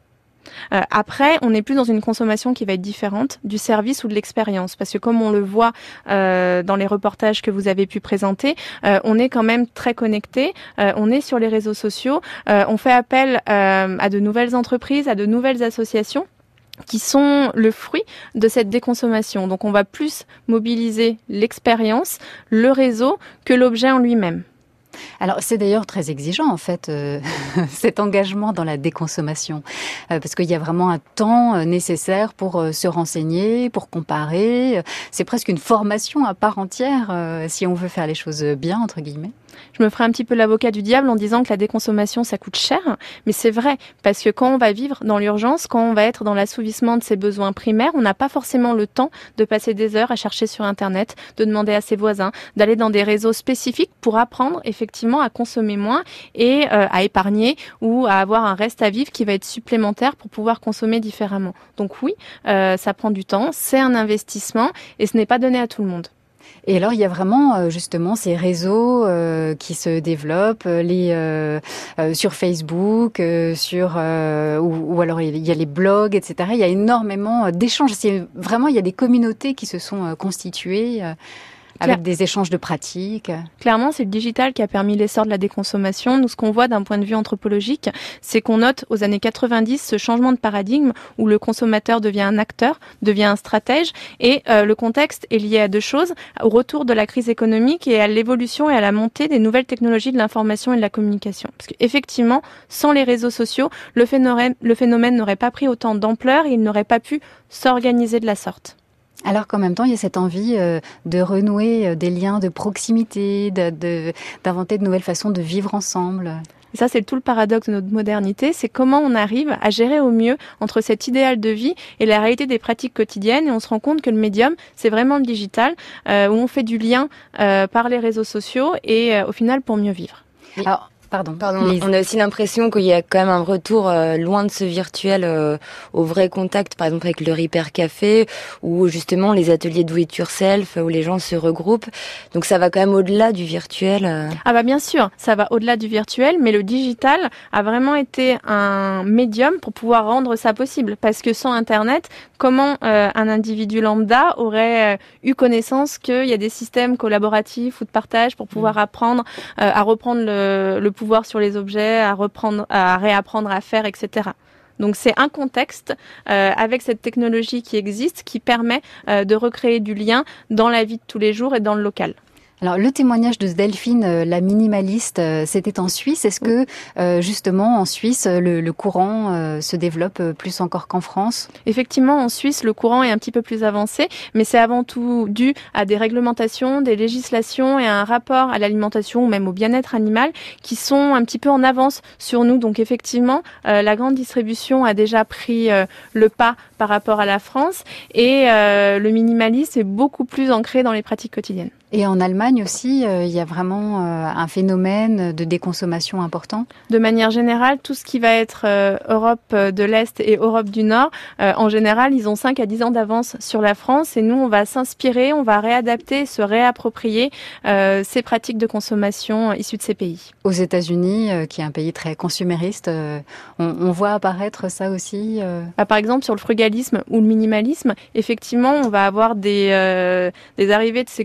Euh, après, on n'est plus dans une consommation qui va être différente du service ou de l'expérience, parce que comme on le voit euh, dans les reportages que vous avez pu présenter, euh, on est quand même très connecté, euh, on est sur les réseaux sociaux, euh, on fait appel euh, à de nouvelles entreprises, à de nouvelles associations qui sont le fruit de cette déconsommation. Donc on va plus mobiliser l'expérience, le réseau, que l'objet en lui-même. Alors c'est d'ailleurs très exigeant en fait euh, cet engagement dans la déconsommation euh, parce qu'il y a vraiment un temps euh, nécessaire pour euh, se renseigner, pour comparer. C'est presque une formation à part entière euh, si on veut faire les choses bien entre guillemets. Je me ferai un petit peu l'avocat du diable en disant que la déconsommation, ça coûte cher, mais c'est vrai, parce que quand on va vivre dans l'urgence, quand on va être dans l'assouvissement de ses besoins primaires, on n'a pas forcément le temps de passer des heures à chercher sur Internet, de demander à ses voisins, d'aller dans des réseaux spécifiques pour apprendre effectivement à consommer moins et euh, à épargner ou à avoir un reste à vivre qui va être supplémentaire pour pouvoir consommer différemment. Donc oui, euh, ça prend du temps, c'est un investissement et ce n'est pas donné à tout le monde. Et alors, il y a vraiment justement ces réseaux euh, qui se développent, les euh, euh, sur Facebook, euh, sur euh, ou, ou alors il y a les blogs, et cetera. Il y a énormément d'échanges. C'est vraiment, il y a des communautés qui se sont constituées. Euh, Avec des échanges de pratiques. Clairement, c'est le digital qui a permis l'essor de la déconsommation. Nous, ce qu'on voit d'un point de vue anthropologique, c'est qu'on note aux années quatre-vingt-dix ce changement de paradigme où le consommateur devient un acteur, devient un stratège. Et euh, le contexte est lié à deux choses, au retour de la crise économique et à l'évolution et à la montée des nouvelles technologies de l'information et de la communication. Parce qu'effectivement, sans les réseaux sociaux, le phénomène, le phénomène n'aurait pas pris autant d'ampleur et il n'aurait pas pu s'organiser de la sorte. Alors qu'en même temps, il y a cette envie euh, de renouer euh, des liens de proximité, de, de, d'inventer de nouvelles façons de vivre ensemble. Et ça, c'est tout le paradoxe de notre modernité, c'est comment on arrive à gérer au mieux entre cet idéal de vie et la réalité des pratiques quotidiennes. Et on se rend compte que le médium, c'est vraiment le digital, euh, où on fait du lien euh, par les réseaux sociaux et euh, au final pour mieux vivre. Alors, Pardon. Pardon. On a aussi l'impression qu'il y a quand même un retour euh, loin de ce virtuel euh, au vrai contact, par exemple avec le Repair Café ou justement les ateliers do it yourself où les gens se regroupent. Donc ça va quand même au-delà du virtuel. Euh. Ah bah bien sûr, ça va au-delà du virtuel, mais le digital a vraiment été un médium pour pouvoir rendre ça possible. Parce que sans Internet, comment euh, un individu lambda aurait euh, eu connaissance qu'il y a des systèmes collaboratifs ou de partage pour pouvoir mmh. apprendre euh, à reprendre le, le pouvoir sur les objets, à reprendre, à réapprendre à faire, et cetera. Donc c'est un contexte euh, avec cette technologie qui existe qui permet euh, de recréer du lien dans la vie de tous les jours et dans le local. Alors le témoignage de Delphine, euh, la minimaliste, euh, c'était en Suisse. Est-ce que euh, justement en Suisse, le, le courant euh, se développe plus encore qu'en France ? Effectivement, en Suisse, le courant est un petit peu plus avancé, mais c'est avant tout dû à des réglementations, des législations et à un rapport à l'alimentation ou même au bien-être animal qui sont un petit peu en avance sur nous. Donc effectivement, euh, la grande distribution a déjà pris euh, le pas par rapport à la France et euh, le minimalisme est beaucoup plus ancré dans les pratiques quotidiennes. Et en Allemagne aussi, euh, il y a vraiment euh, un phénomène de déconsommation important. De manière générale, tout ce qui va être euh, Europe de l'Est et Europe du Nord, euh, en général, ils ont cinq à dix ans d'avance sur la France et nous, on va s'inspirer, on va réadapter, se réapproprier euh, ces pratiques de consommation issues de ces pays. Aux États-Unis, euh, qui est un pays très consumériste, euh, on, on voit apparaître ça aussi euh... bah, Par exemple, sur le frugalisme ou le minimalisme, effectivement, on va avoir des, euh, des arrivées de ces courants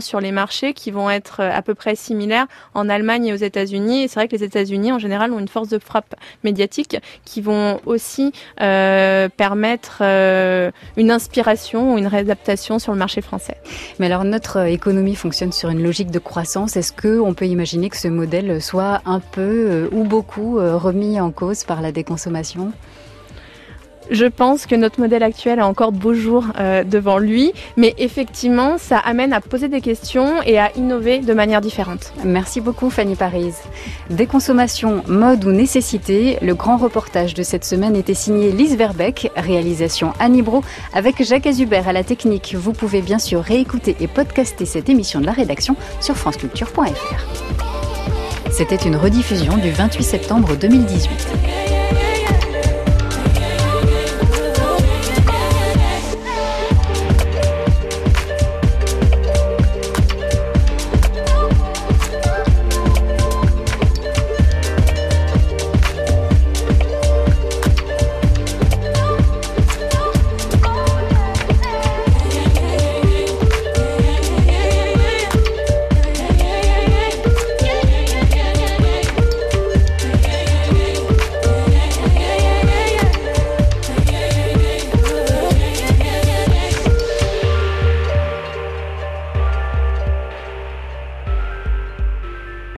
sur les marchés qui vont être à peu près similaires en Allemagne et aux États-Unis. Et c'est vrai que les États-Unis, en général, ont une force de frappe médiatique qui vont aussi euh, permettre euh, une inspiration ou une réadaptation sur le marché français. Mais alors, notre économie fonctionne sur une logique de croissance. Est-ce qu'on peut imaginer que ce modèle soit un peu euh, ou beaucoup euh, remis en cause par la déconsommation ? Je pense que notre modèle actuel a encore de beaux jours euh, devant lui, mais effectivement, ça amène à poser des questions et à innover de manière différente. Merci beaucoup Fanny Parise. Déconsommation, mode ou nécessité, le grand reportage de cette semaine était signé Lise Verbeek, réalisation Annie Brault, avec Jacques Azubert à la technique. Vous pouvez bien sûr réécouter et podcaster cette émission de la rédaction sur franceculture point f r. C'était une rediffusion du vingt-huit septembre deux mille dix-huit.